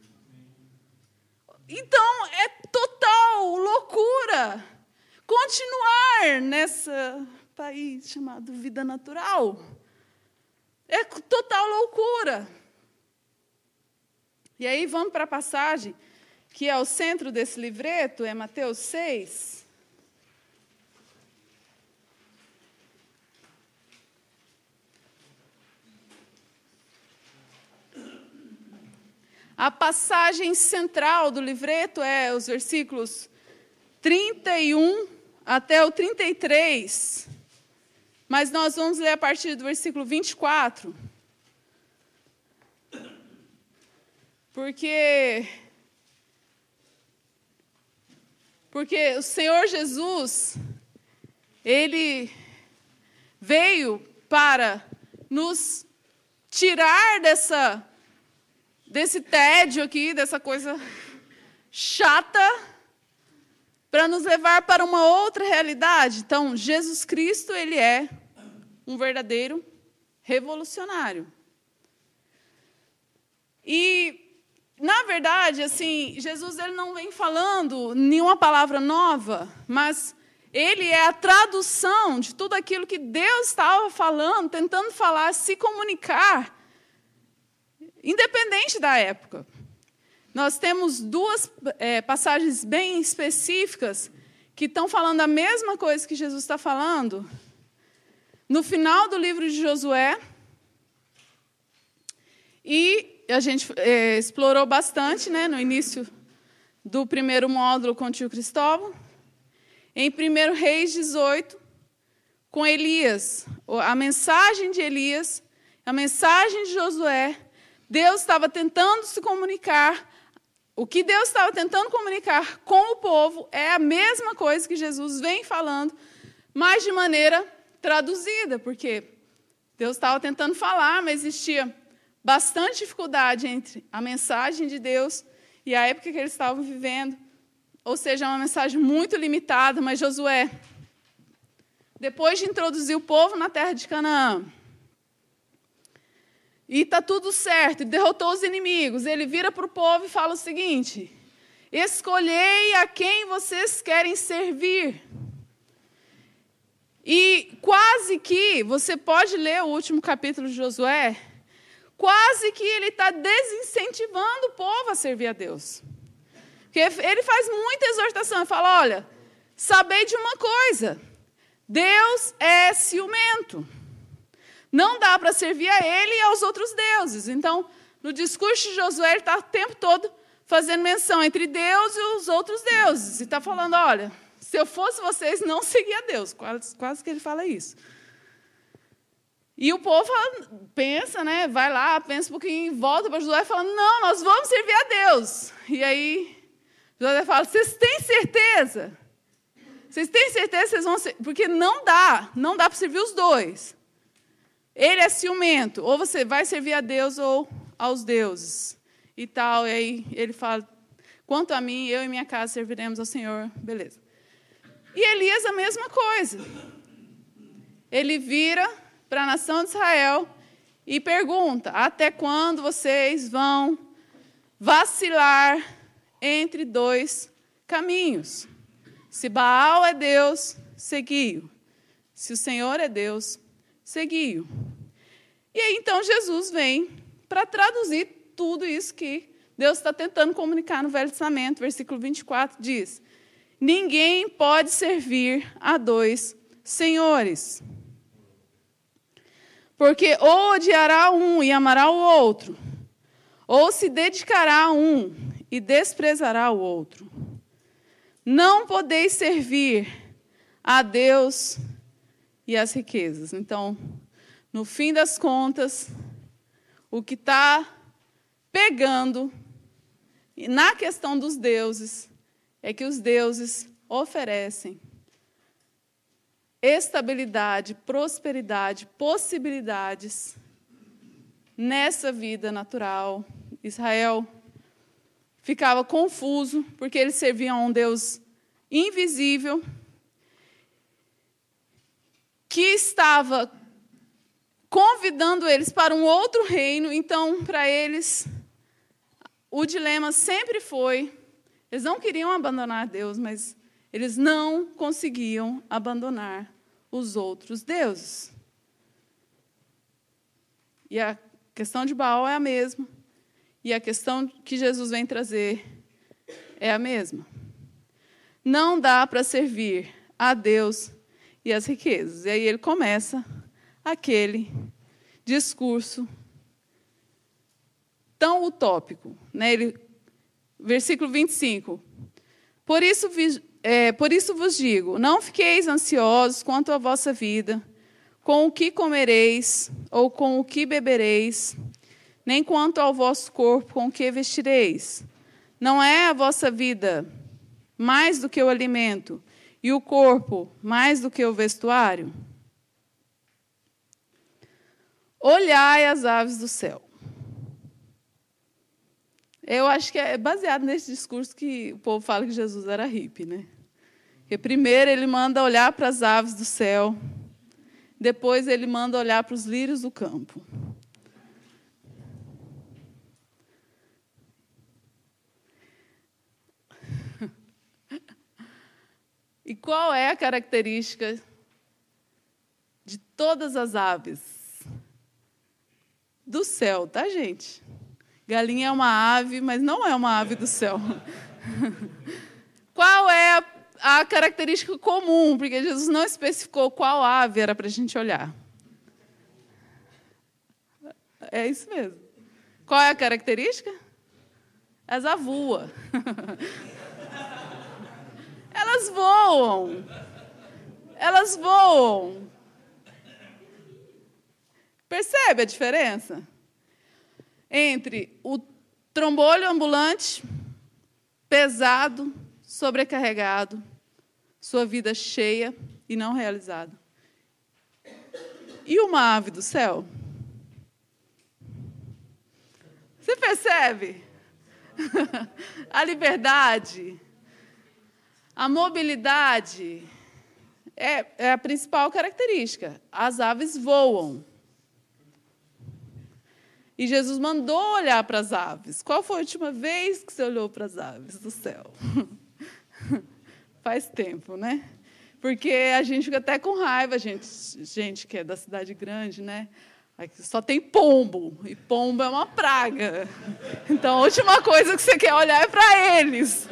Então, é total loucura continuar nesse país chamado vida natural. É total loucura. E aí vamos para a passagem que é o centro desse livreto, é Mateus 6. A passagem central do livreto é os versículos 31 até o 33. Mas nós vamos ler a partir do versículo 24. Porque o Senhor Jesus, Ele veio para nos tirar desse tédio aqui, dessa coisa chata, para nos levar para uma outra realidade. Então, Jesus Cristo, Ele é um verdadeiro revolucionário. E, na verdade, assim, Jesus ele não vem falando nenhuma palavra nova, mas Ele é a tradução de tudo aquilo que Deus estava falando, tentando falar, se comunicar, independente da época. Nós temos duas passagens bem específicas que estão falando a mesma coisa que Jesus está falando. No final do livro de Josué, e a gente explorou bastante, né, no início do primeiro módulo com o tio Cristóvão, em 1 Reis 18, com Elias, a mensagem de Elias, a mensagem de Josué. Deus estava tentando se comunicar. O que Deus estava tentando comunicar com o povo é a mesma coisa que Jesus vem falando, mas de maneira traduzida, porque Deus estava tentando falar, mas existia bastante dificuldade entre a mensagem de Deus e a época que eles estavam vivendo. Ou seja, é uma mensagem muito limitada, mas Josué, depois de introduzir o povo na terra de Canaã, e está tudo certo, e derrotou os inimigos, ele vira para o povo e fala o seguinte: escolhei a quem vocês querem servir. E quase que, você pode ler o último capítulo de Josué, quase que ele está desincentivando o povo a servir a Deus. Porque ele faz muita exortação, ele fala, olha, sabei de uma coisa, Deus é ciumento. Não dá para servir a Ele e aos outros deuses. Então, no discurso de Josué, ele está o tempo todo fazendo menção entre Deus e os outros deuses. E está falando, olha, se eu fosse vocês, não seguia Deus. Quase que ele fala isso. E o povo pensa, né, vai lá, pensa um pouquinho, volta para Josué e fala, não, nós vamos servir a Deus. E aí, José fala, vocês têm certeza? Vocês têm certeza que vocês vão ser... Porque não dá para servir os dois. Ele é ciumento, ou você vai servir a Deus ou aos deuses. E tal, e aí ele fala, quanto a mim, eu e minha casa serviremos ao Senhor. Beleza. E Elias a mesma coisa. Ele vira para a nação de Israel e pergunta, até quando vocês vão vacilar entre dois caminhos? Se Baal é Deus, segui-o. Se o Senhor é Deus, segui-o. E aí, então, Jesus vem para traduzir tudo isso que Deus está tentando comunicar no Velho Testamento. Versículo 24 diz, ninguém pode servir a dois senhores. Porque ou odiará um e amará o outro, ou se dedicará a um e desprezará o outro. Não podeis servir a Deus e as riquezas. Então, no fim das contas, o que está pegando na questão dos deuses é que os deuses oferecem estabilidade, prosperidade, possibilidades nessa vida natural. Israel ficava confuso, porque eles serviam a um Deus invisível, que estava convidando eles para um outro reino. Então, para eles, o dilema sempre foi, eles não queriam abandonar Deus, mas eles não conseguiam abandonar os outros deuses. E a questão de Baal é a mesma. E a questão que Jesus vem trazer é a mesma. Não dá para servir a Deus e as riquezas. E aí ele começa aquele discurso tão utópico. Né? Versículo 25. Por isso vos digo, não fiqueis ansiosos quanto à vossa vida, com o que comereis ou com o que bebereis, nem quanto ao vosso corpo, com o que vestireis. Não é a vossa vida mais do que o alimento, e o corpo mais do que o vestuário? Olhai as aves do céu. Eu acho que é baseado nesse discurso que o povo fala que Jesus era hippie, né? Porque primeiro ele manda olhar para as aves do céu, depois ele manda olhar para os lírios do campo. E qual é a característica de todas as aves do céu, tá, gente? Galinha é uma ave, mas não é uma ave do céu. Qual é a característica comum? Porque Jesus não especificou qual ave era para a gente olhar. É isso mesmo. Qual é a característica? As avua. Elas voam. Elas voam. Percebe a diferença? Entre o trombolho ambulante, pesado, sobrecarregado, sua vida cheia e não realizada. E uma ave do céu? Você percebe? A liberdade, a mobilidade é a principal característica. As aves voam. E Jesus mandou olhar para as aves. Qual foi a última vez que você olhou para as aves do céu? Faz tempo, né? Porque a gente fica até com raiva, gente que é da cidade grande, né? Aqui só tem pombo, e pombo é uma praga. Então, a última coisa que você quer olhar é para eles.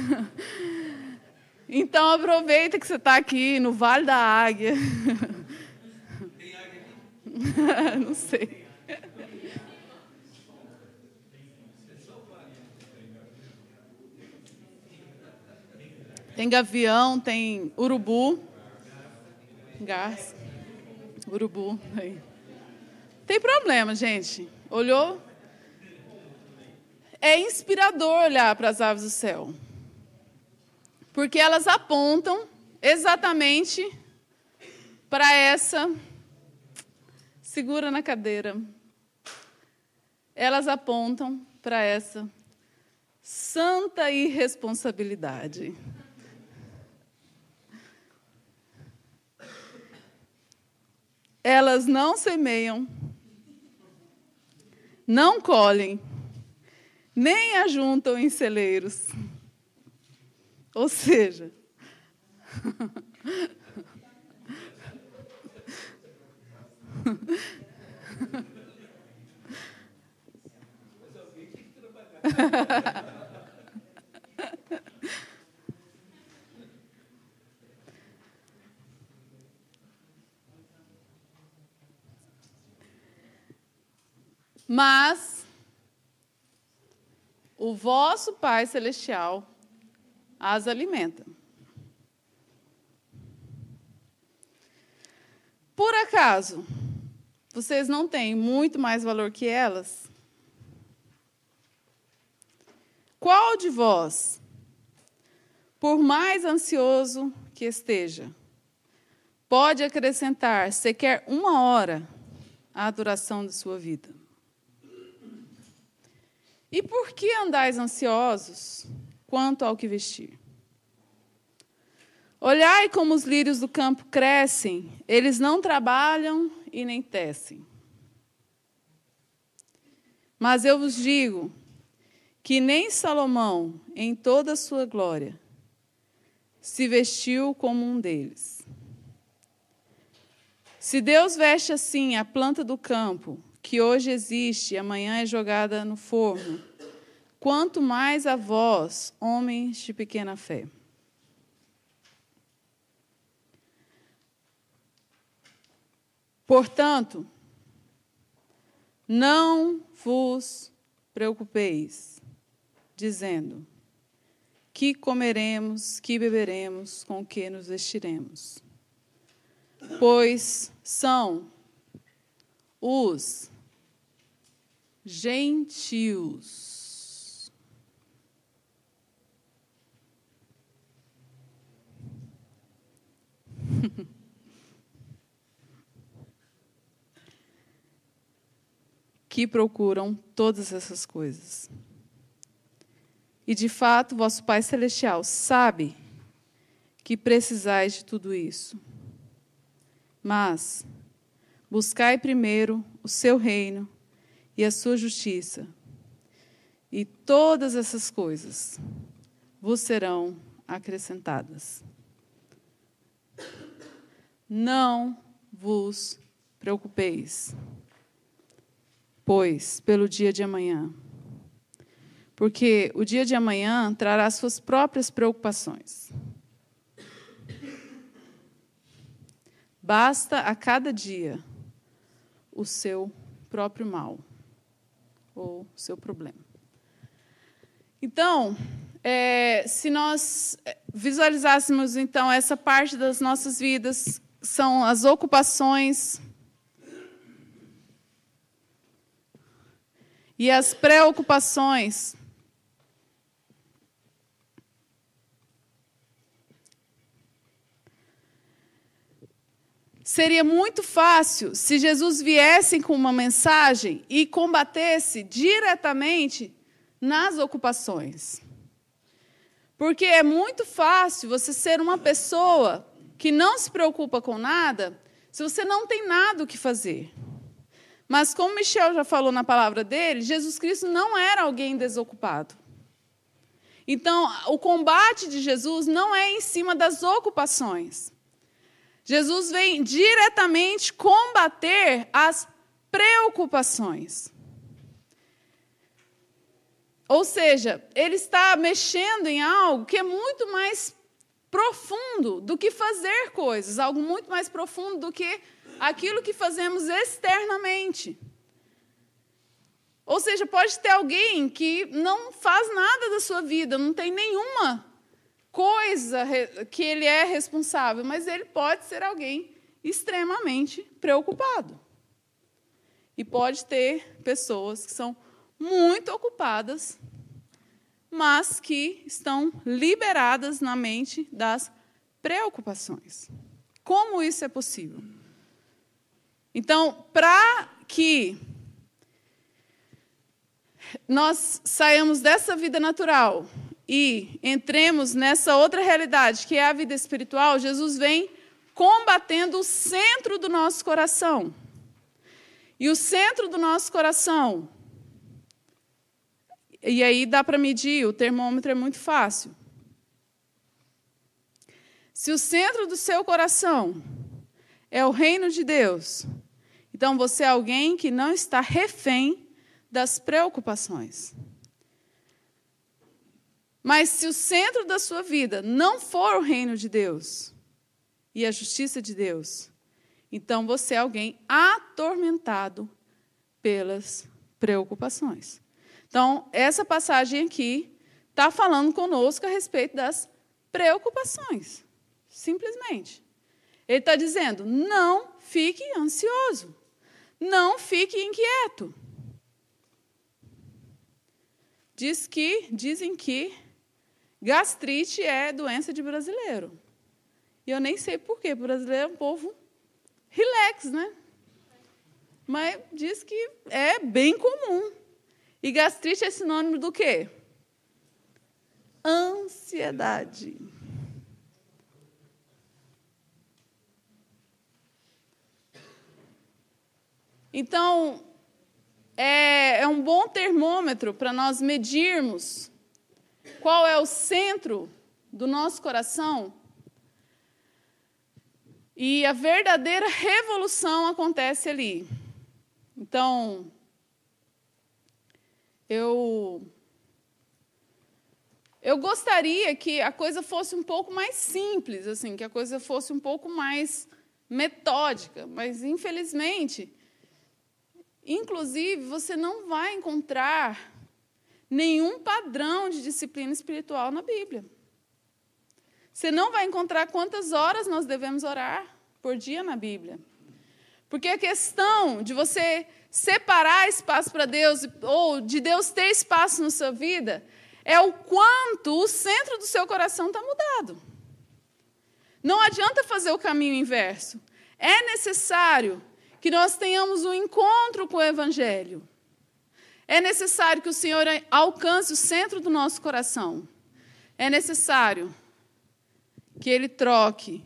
Então, aproveita que você está aqui no Vale da Águia. Tem águia aqui? Não sei. Tem gavião, tem urubu, garça, urubu. Aí. Tem problema, gente. Olhou? É inspirador olhar para as aves do céu. Porque elas apontam exatamente para essa... Segura na cadeira. Elas apontam para essa santa irresponsabilidade. Elas não semeiam, não colhem, nem ajuntam em celeiros. Ou seja, mas o vosso Pai Celestial as alimenta. Por acaso, vocês não têm muito mais valor que elas? Qual de vós, por mais ansioso que esteja, pode acrescentar sequer 1 hora à duração de sua vida? E por que andais ansiosos quanto ao que vestir? Olhai como os lírios do campo crescem, eles não trabalham e nem tecem. Mas eu vos digo que nem Salomão, em toda a sua glória, se vestiu como um deles. Se Deus veste assim a planta do campo, que hoje existe e amanhã é jogada no forno, quanto mais a vós, homens de pequena fé. Portanto, não vos preocupeis, dizendo, que comeremos, que beberemos, com que nos vestiremos. Pois são os gentios que procuram todas essas coisas. E, de fato, vosso Pai Celestial sabe que precisais de tudo isso. Mas buscai primeiro o seu reino e a sua justiça, e todas essas coisas vos serão acrescentadas. Não vos preocupeis, pois, pelo dia de amanhã, porque o dia de amanhã trará suas próprias preocupações. Basta a cada dia o seu próprio mal, ou seu problema. Então, se nós visualizássemos, então, essa parte das nossas vidas, são as ocupações e as preocupações. Seria muito fácil se Jesus viesse com uma mensagem e combatesse diretamente nas ocupações. Porque é muito fácil você ser uma pessoa que não se preocupa com nada, se você não tem nada o que fazer. Mas, como Michel já falou na palavra dele, Jesus Cristo não era alguém desocupado. Então, o combate de Jesus não é em cima das ocupações. Jesus vem diretamente combater as preocupações. Ou seja, ele está mexendo em algo que é muito mais profundo do que fazer coisas, algo muito mais profundo do que aquilo que fazemos externamente. Ou seja, pode ter alguém que não faz nada da sua vida, não tem nenhuma coisa que ele é responsável, mas ele pode ser alguém extremamente preocupado. E pode ter pessoas que são muito ocupadas, mas que estão liberadas na mente das preocupações. Como isso é possível? Então, para que nós saiamos dessa vida natural e entremos nessa outra realidade, que é a vida espiritual, Jesus vem combatendo o centro do nosso coração. E o centro do nosso coração, e aí dá para medir, o termômetro é muito fácil. Se o centro do seu coração é o reino de Deus, então você é alguém que não está refém das preocupações. Mas se o centro da sua vida não for o reino de Deus e a justiça de Deus, então você é alguém atormentado pelas preocupações. Então, essa passagem aqui está falando conosco a respeito das preocupações. Simplesmente. Ele está dizendo, não fique ansioso. Não fique inquieto. Dizem que gastrite é doença de brasileiro. E eu nem sei por quê. Brasileiro é um povo relax, né? Mas diz que é bem comum. E gastrite é sinônimo do quê? Ansiedade. Então, é um bom termômetro para nós medirmos qual é o centro do nosso coração. E a verdadeira revolução acontece ali. Então, eu gostaria que a coisa fosse um pouco mais simples, assim, que a coisa fosse um pouco mais metódica, mas, infelizmente, inclusive, você não vai encontrar nenhum padrão de disciplina espiritual na Bíblia. Você não vai encontrar quantas horas nós devemos orar por dia na Bíblia. Porque a questão de você separar espaço para Deus, ou de Deus ter espaço na sua vida, é o quanto o centro do seu coração está mudado. Não adianta fazer o caminho inverso. É necessário que nós tenhamos um encontro com o Evangelho. É necessário que o Senhor alcance o centro do nosso coração. É necessário que Ele troque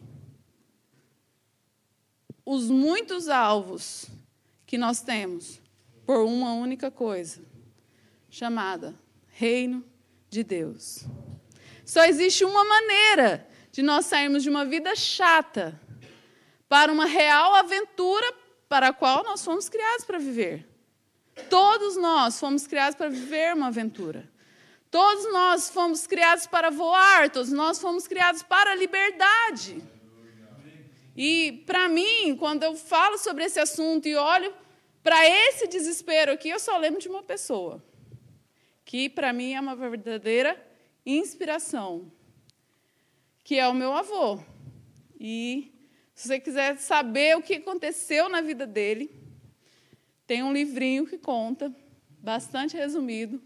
os muitos alvos que nós temos por uma única coisa, chamada Reino de Deus. Só existe uma maneira de nós sairmos de uma vida chata para uma real aventura para a qual nós fomos criados para viver. Todos nós fomos criados para viver uma aventura. Todos nós fomos criados para voar, todos nós fomos criados para a liberdade. E, para mim, quando eu falo sobre esse assunto e olho para esse desespero aqui, eu só lembro de uma pessoa, que, para mim, é uma verdadeira inspiração, que é o meu avô. E, se você quiser saber o que aconteceu na vida dele, tem um livrinho que conta, bastante resumido,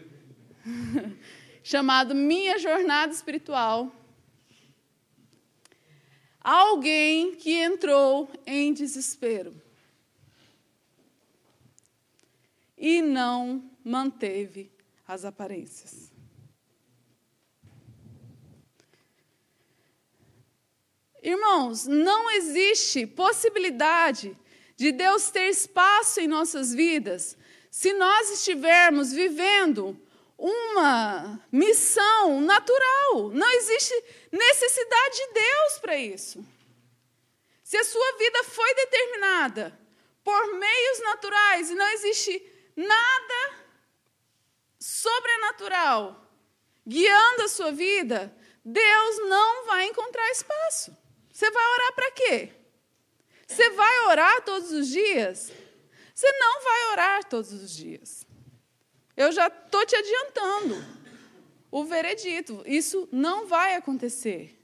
chamado Minha Jornada Espiritual. Alguém que entrou em desespero e não manteve as aparências. Irmãos, não existe possibilidade de Deus ter espaço em nossas vidas se nós estivermos vivendo uma missão natural. Não existe necessidade de Deus para isso. Se a sua vida foi determinada por meios naturais e não existe nada sobrenatural guiando a sua vida, Deus não vai encontrar espaço. Você vai orar para quê? Você vai orar todos os dias? Você não vai orar todos os dias. Eu já estou te adiantando o veredito. Isso não vai acontecer.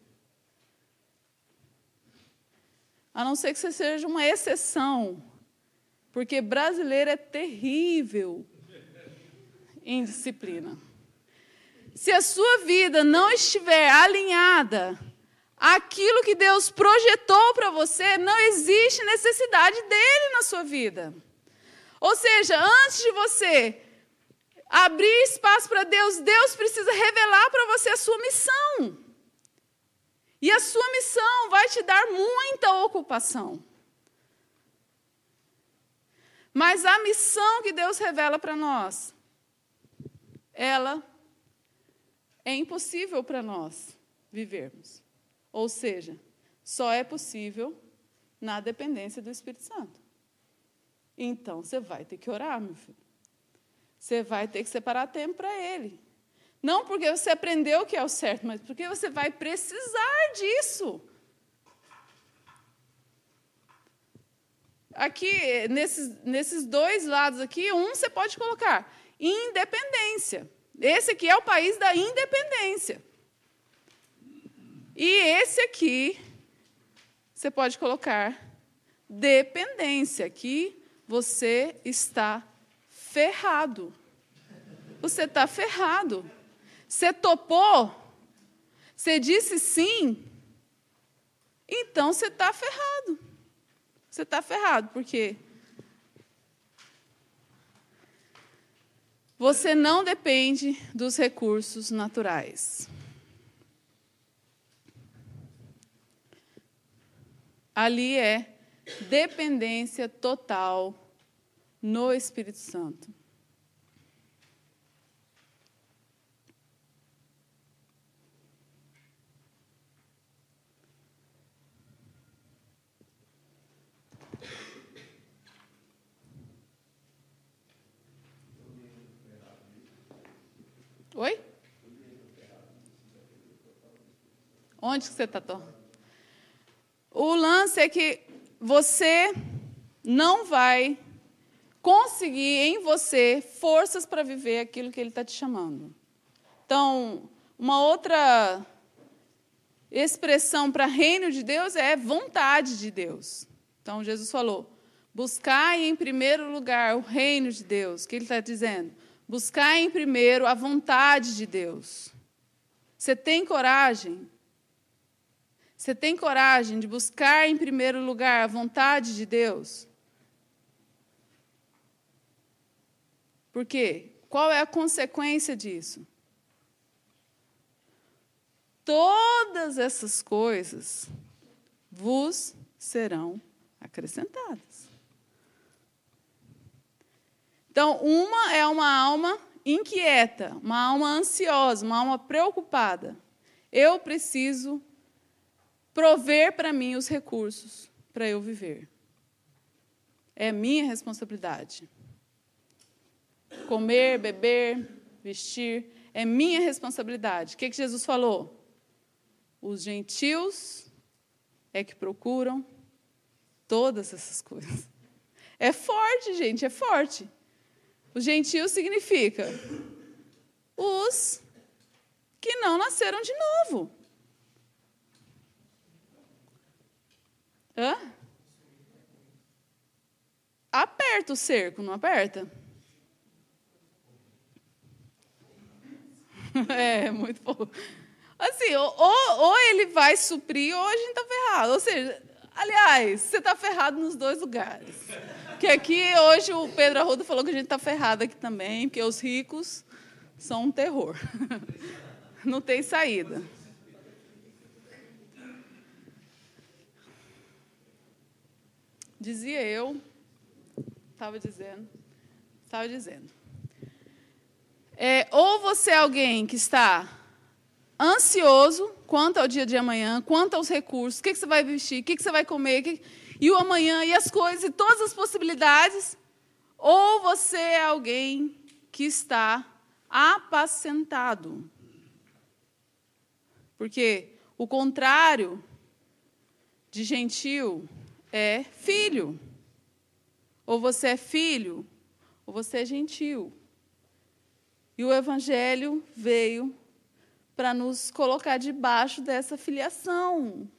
A não ser que você seja uma exceção. Porque brasileiro é terrível em disciplina. Se a sua vida não estiver alinhada àquilo que Deus projetou para você, não existe necessidade dele na sua vida. Ou seja, antes de você abrir espaço para Deus, Deus precisa revelar para você a sua missão. E a sua missão vai te dar muita ocupação. Mas a missão que Deus revela para nós, ela é impossível para nós vivermos. Ou seja, só é possível na dependência do Espírito Santo. Então, você vai ter que orar, meu filho. Você vai ter que separar tempo para Ele. Não porque você aprendeu o que é o certo, mas porque você vai precisar disso. Aqui, nesses dois lados aqui, você pode colocar independência. Esse aqui é o país da independência. E esse aqui, você pode colocar dependência. Aqui, você está ferrado. Você está ferrado. Você topou? Você disse sim? Então, você está ferrado. Você está ferrado, porque você não depende dos recursos naturais. Ali é dependência total no Espírito Santo. Oi? Onde que você está, Tom? O lance é que você não vai conseguir em você forças para viver aquilo que Ele está te chamando. Então, uma outra expressão para reino de Deus é vontade de Deus. Então, Jesus falou, buscai em primeiro lugar o reino de Deus. O que Ele está dizendo? Buscai em primeiro a vontade de Deus. Você tem coragem? Você tem coragem de buscar em primeiro lugar a vontade de Deus? Por quê? Qual é a consequência disso? Todas essas coisas vos serão acrescentadas. Então, uma é uma alma inquieta, uma alma ansiosa, uma alma preocupada. Eu preciso prover para mim os recursos para eu viver. É minha responsabilidade. Comer, beber, vestir, é minha responsabilidade. O que Jesus falou? Os gentios é que procuram todas essas coisas. É forte, gente, é forte. O gentio significa os que não nasceram de novo. Hã? Aperta o cerco, não aperta? É, muito pouco. Assim, ou ele vai suprir, ou a gente está ferrado. Ou seja, aliás, você está ferrado nos dois lugares. Porque aqui, hoje, o Pedro Arruda falou que a gente está ferrado aqui também, porque os ricos são um terror. Não tem saída. Dizia eu, estava dizendo. Ou você é alguém que está ansioso quanto ao dia de amanhã, quanto aos recursos, o que você vai vestir, o que você vai comer, e o amanhã, e as coisas, e todas as possibilidades, ou você é alguém que está apacentado. Porque o contrário de gentil é filho. Ou você é filho, ou você é gentil. E o Evangelho veio para nos colocar debaixo dessa filiação.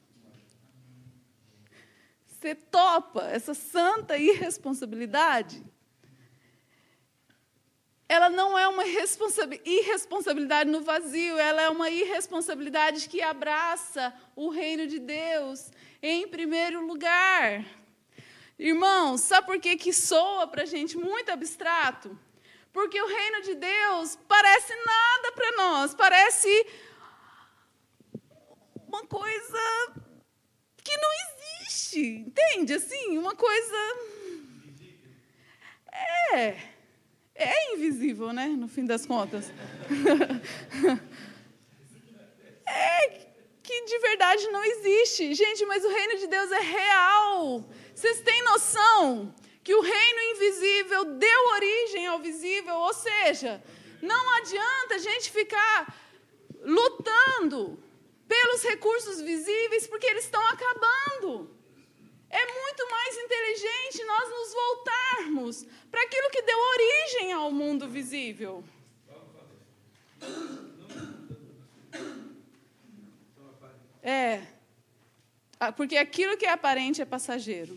Você topa essa santa irresponsabilidade? ela não é uma irresponsabilidade no vazio, ela é uma irresponsabilidade que abraça o reino de Deus em primeiro lugar. Irmãos, sabe por que soa para a gente muito abstrato? Porque o reino de Deus parece nada para nós, parece uma coisa que não existe, entende? Assim, uma coisa... É invisível, né? No fim das contas. Que de verdade não existe. Gente, mas o reino de Deus é real. Vocês têm noção que o reino invisível deu origem ao visível? Ou seja, não adianta a gente ficar lutando pelos recursos visíveis, porque eles estão acabando. É muito mais inteligente nós nos voltarmos para aquilo que deu origem ao mundo visível. Porque aquilo que é aparente é passageiro.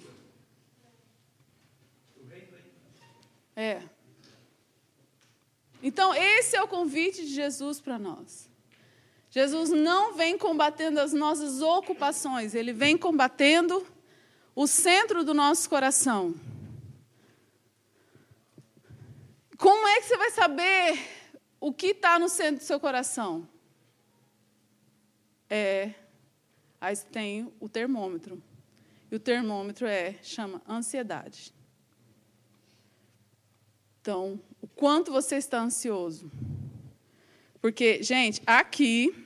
Então, esse é o convite de Jesus para nós. Jesus não vem combatendo as nossas ocupações, ele vem combatendo o centro do nosso coração. Como é que você vai saber o que está no centro do seu coração? Aí tem o termômetro. E o termômetro chama ansiedade. Então, o quanto você está ansioso? Porque, gente, aqui...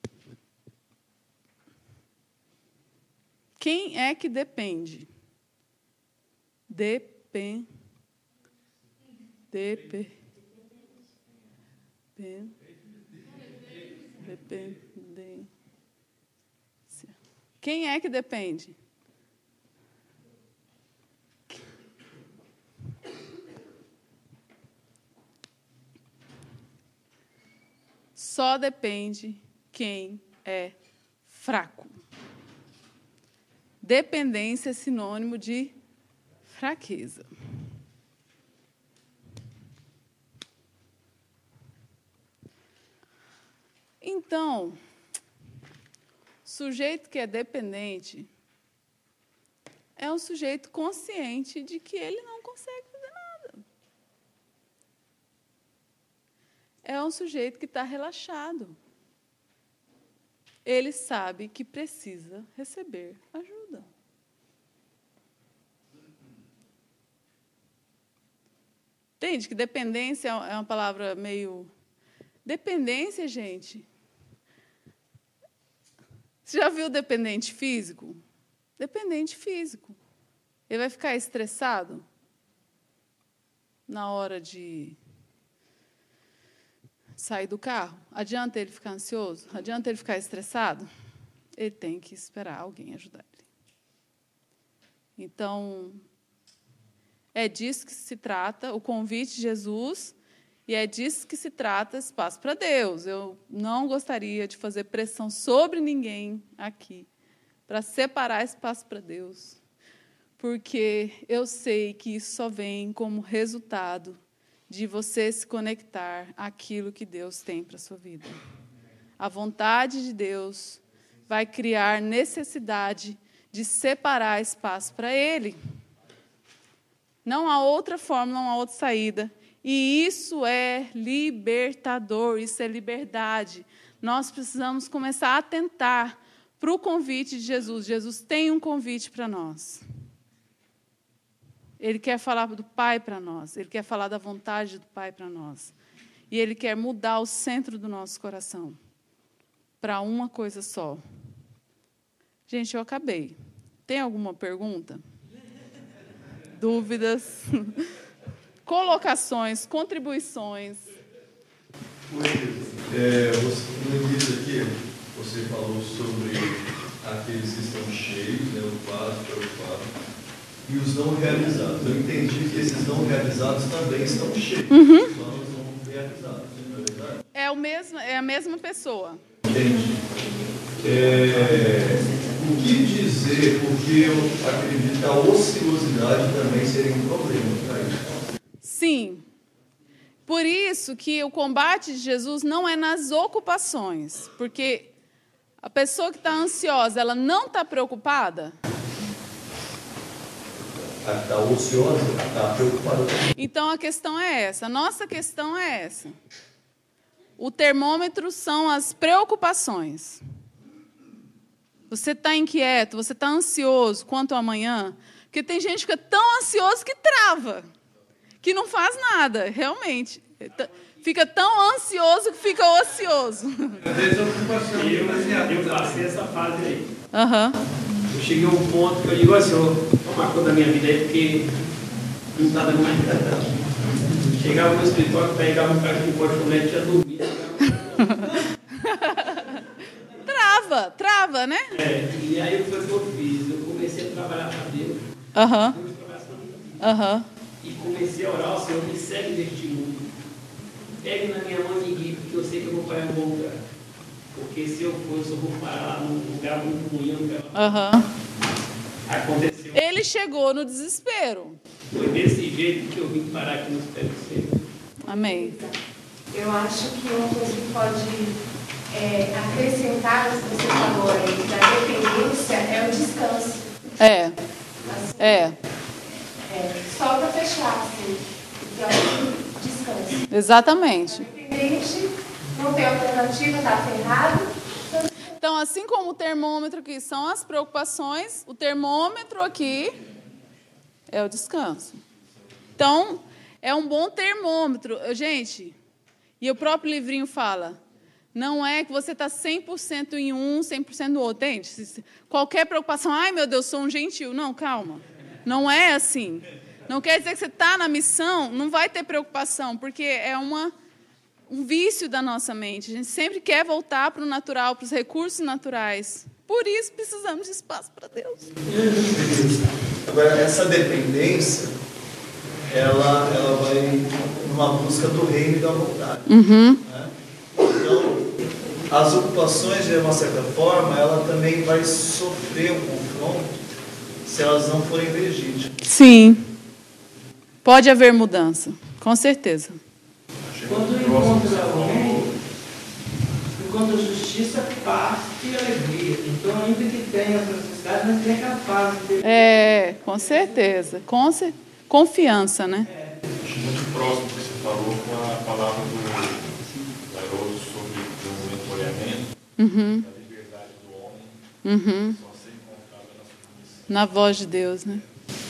Quem é que depende? Dependência. Quem é que depende? Só depende quem é fraco. Dependência é sinônimo de fraqueza. Então, sujeito que é dependente é um sujeito consciente de que ele não consegue fazer nada. É um sujeito que está relaxado. Ele sabe que precisa receber ajuda. Entende que dependência é uma palavra meio... Dependência, gente. Você já viu dependente físico? Dependente físico. Ele vai ficar estressado na hora de sair do carro? Adianta ele ficar ansioso? Adianta ele ficar estressado? Ele tem que esperar alguém ajudar ele. Então, é disso que se trata o convite de Jesus, e é disso que se trata espaço para Deus. Eu não gostaria de fazer pressão sobre ninguém aqui para separar espaço para Deus, porque eu sei que isso só vem como resultado de você se conectar àquilo que Deus tem para a sua vida. A vontade de Deus vai criar necessidade de separar espaço para Ele. Não há outra forma, não há outra saída. E isso é libertador, isso é liberdade. Nós precisamos começar a atentar para o convite de Jesus. Jesus tem um convite para nós. Ele quer falar do Pai para nós. Ele quer falar da vontade do Pai para nós. E Ele quer mudar o centro do nosso coração para uma coisa só. Gente, eu acabei. Tem alguma pergunta? Dúvidas? Colocações, contribuições? No início aqui, você falou sobre aqueles que estão cheios, ocupados, preocupados, e os não realizados. Eu entendi que esses não realizados também estão cheios, só os não realizados, não é verdade? É a mesma pessoa. Entendi. O que dizer, porque eu acredito que a ociosidade também seria um problema para isso. Sim. Por isso que o combate de Jesus não é nas ocupações, porque a pessoa que está ansiosa, ela não está preocupada? Está ociosa, está preocupada. Então, a questão é essa. A nossa questão é essa. O termômetro são as preocupações. Você está inquieto, você está ansioso quanto ao amanhã, porque tem gente que é tão ansioso que trava, que não faz nada, realmente. Fica tão ansioso que fica ocioso. Às vezes a ocupação. Eu passei essa fase aí. Eu cheguei a um ponto que eu digo assim, vou tomar conta da minha vida aí, porque não está dando mais nada. Chegava no escritório, pegava um cara de colchonete e já dormia. Trava, né? E aí foi o que eu fiz. Eu comecei a trabalhar para Deus. E comecei a orar, o Senhor me segue deste mundo. Pegue na minha mão e me guie, porque eu sei que eu vou para um bom lugar. Porque se eu for, eu só vou parar lá num lugar muito ruim, eu não quero. Aconteceu. Ele chegou no desespero. Foi desse jeito que eu vim parar aqui nos pés do Senhor. Amém. Eu acho que uma coisa que pode acrescentar, o que você falou aí, da dependência, é o descanso. Só para fechar, assim, que é o descanso. Exatamente. Dependente, não tem alternativa, está ferrado. Então, assim como o termômetro aqui são as preocupações, o termômetro aqui é o descanso. Então, é um bom termômetro. Gente, e o próprio livrinho fala, não é que você está 100% em um, 100% no outro. Entende? Qualquer preocupação, ai meu Deus, sou um gentil. Não, calma. Não é assim. Não quer dizer que você está na missão, não vai ter preocupação, porque é um vício da nossa mente. A gente sempre quer voltar para o natural, para os recursos naturais. Por isso precisamos de espaço para Deus. Agora, essa dependência, ela vai numa busca do reino e da vontade. Né? Então, as ocupações, de uma certa forma, ela também vai sofrer um confronto se elas não forem legítimas. Sim. Pode haver mudança, com certeza. Quando encontra alguém, encontra justiça, paz e alegria. Então, ainda que tenha essa necessidade, mas tem capaz de ter. Com certeza. Confiança, né? Acho muito próximo que você falou com a palavra do Haroldo sobre o mentoreamento, a liberdade do homem, só ser encontrada na submissão. Na voz de Deus, né?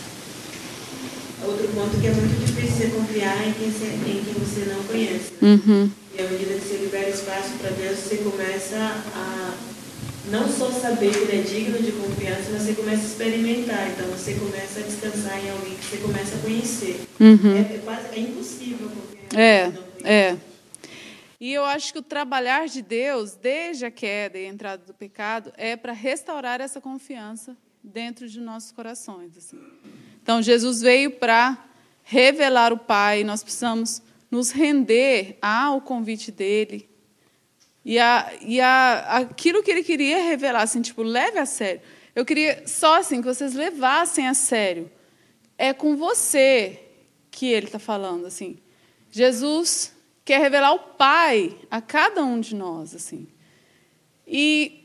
Outro ponto que é muito difícil você confiar em quem você não conhece. E à medida que você libera espaço para Deus, você começa a não só saber que Ele é digno de confiança, mas você começa a experimentar. Então você começa a descansar em alguém que você começa a conhecer. É impossível confiar em quem não conhece. E eu acho que o trabalhar de Deus, desde a queda e a entrada do pecado, é para restaurar essa confiança dentro de nossos corações. Assim. Então, Jesus veio para revelar o Pai, nós precisamos nos render ao convite dele. E aquilo que ele queria revelar, assim, tipo, leve a sério. Eu queria só assim, que vocês levassem a sério. É com você que ele está falando. Assim. Jesus quer revelar o Pai a cada um de nós. Assim. E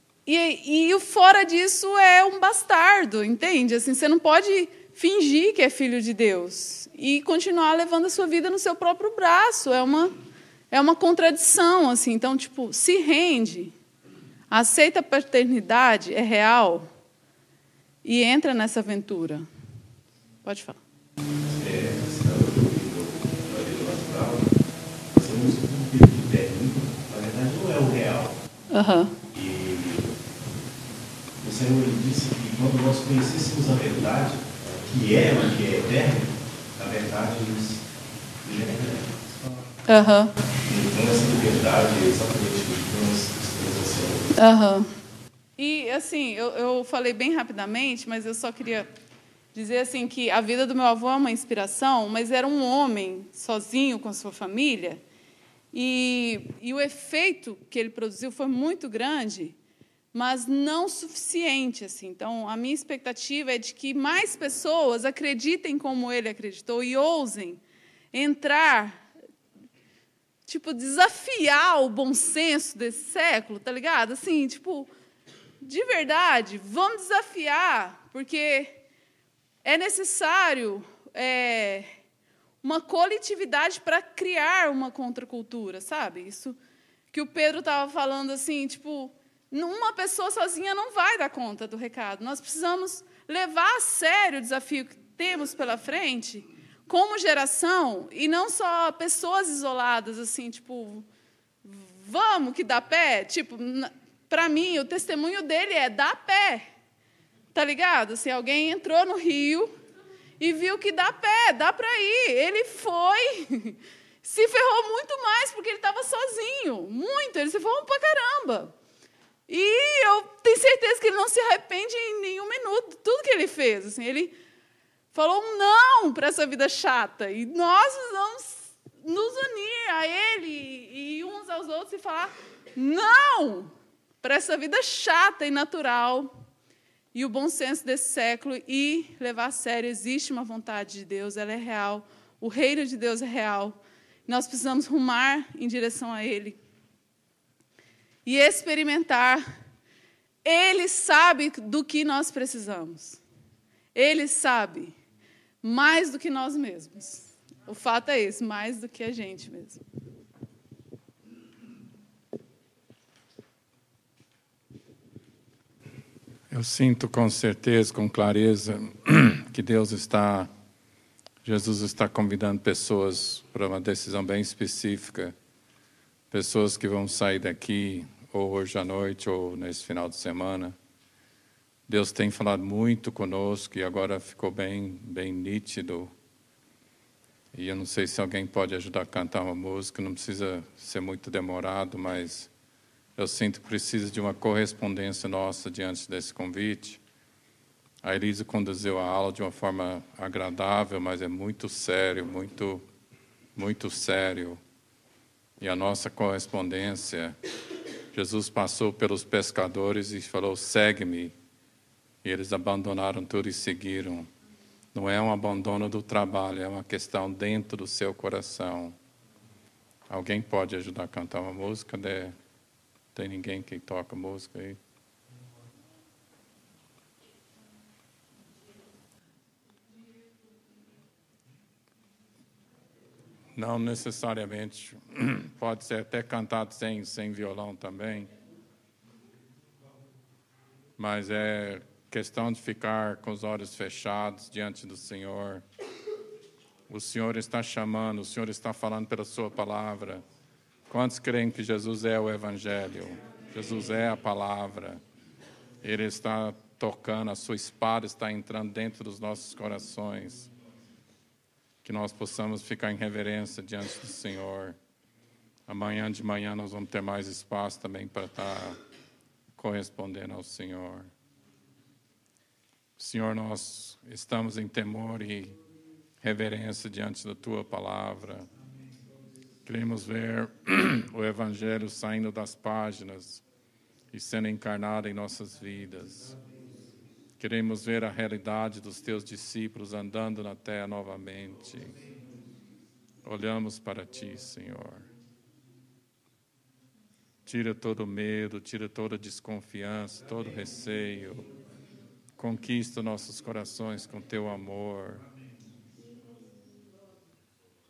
o fora disso é um bastardo, entende? Assim, você não pode fingir que é filho de Deus e continuar levando a sua vida no seu próprio braço. É uma contradição. Assim. Então, tipo, se rende, aceita a paternidade, é real, e entra nessa aventura. Pode falar. Na verdade, não é o real. E o Senhor disse que quando nós conhecêssemos a verdade, que é o que é eterno, a verdade nos liberta. Então, essa liberdade é exatamente o que nós estamos. E, assim, eu falei bem rapidamente, mas eu só queria dizer assim, que a vida do meu avô é uma inspiração, mas era um homem sozinho com a sua família, e o efeito que ele produziu foi muito grande, mas não suficiente. Assim. Então, a minha expectativa é de que mais pessoas acreditem como ele acreditou e ousem entrar tipo, desafiar o bom senso desse século, tá ligado? Assim, tipo, de verdade, vamos desafiar, porque é necessário uma coletividade para criar uma contracultura, sabe? Isso que o Pedro estava falando, assim, tipo, uma pessoa sozinha não vai dar conta do recado. Nós precisamos levar a sério o desafio que temos pela frente, como geração, e não só pessoas isoladas, assim, tipo, vamos que dá pé. Tipo, para mim, o testemunho dele é dar pé, tá ligado? Assim, alguém entrou no rio e viu que dá pé, dá para ir. Ele foi, se ferrou muito mais, porque ele estava sozinho, muito, ele se ferrou para caramba. E eu tenho certeza que ele não se arrepende em nenhum minuto de tudo que ele fez. Assim, ele falou um não para essa vida chata. E nós vamos nos unir a ele e uns aos outros e falar não para essa vida chata e natural. E o bom senso desse século e levar a sério, existe uma vontade de Deus, ela é real. O reino de Deus é real. Nós precisamos rumar em direção a Ele. E experimentar. Ele sabe do que nós precisamos. Ele sabe. Mais do que nós mesmos. O fato é esse, mais do que a gente mesmo. Eu sinto com certeza, com clareza, que Jesus está convidando pessoas para uma decisão bem específica. Pessoas que vão sair daqui, ou hoje à noite, ou nesse final de semana. Deus tem falado muito conosco e agora ficou bem nítido. E eu não sei se alguém pode ajudar a cantar uma música, não precisa ser muito demorado, mas eu sinto que precisa de uma correspondência nossa diante desse convite. A Elisa conduziu a aula de uma forma agradável, mas é muito sério, muito sério. E a nossa correspondência, Jesus passou pelos pescadores e falou, segue-me. E eles abandonaram tudo e seguiram. Não é um abandono do trabalho, é uma questão dentro do seu coração. Alguém pode ajudar a cantar uma música? Tem ninguém que toca música aí? Não necessariamente. Pode ser até cantado sem violão também. Mas é questão de ficar com os olhos fechados diante do Senhor. O Senhor está chamando, o Senhor está falando pela sua palavra. Quantos creem que Jesus é o Evangelho? Jesus é a palavra. Ele está tocando, a sua espada está entrando dentro dos nossos corações. Que nós possamos ficar em reverência diante do Senhor. Amanhã de manhã nós vamos ter mais espaço também para estar correspondendo ao Senhor. Senhor, nós estamos em temor e reverência diante da Tua palavra. Queremos ver o Evangelho saindo das páginas e sendo encarnado em nossas vidas. Queremos ver a realidade dos Teus discípulos andando na terra novamente. Olhamos para Ti, Senhor. Tira todo medo, tira toda desconfiança, todo receio. Conquista nossos corações com Teu amor.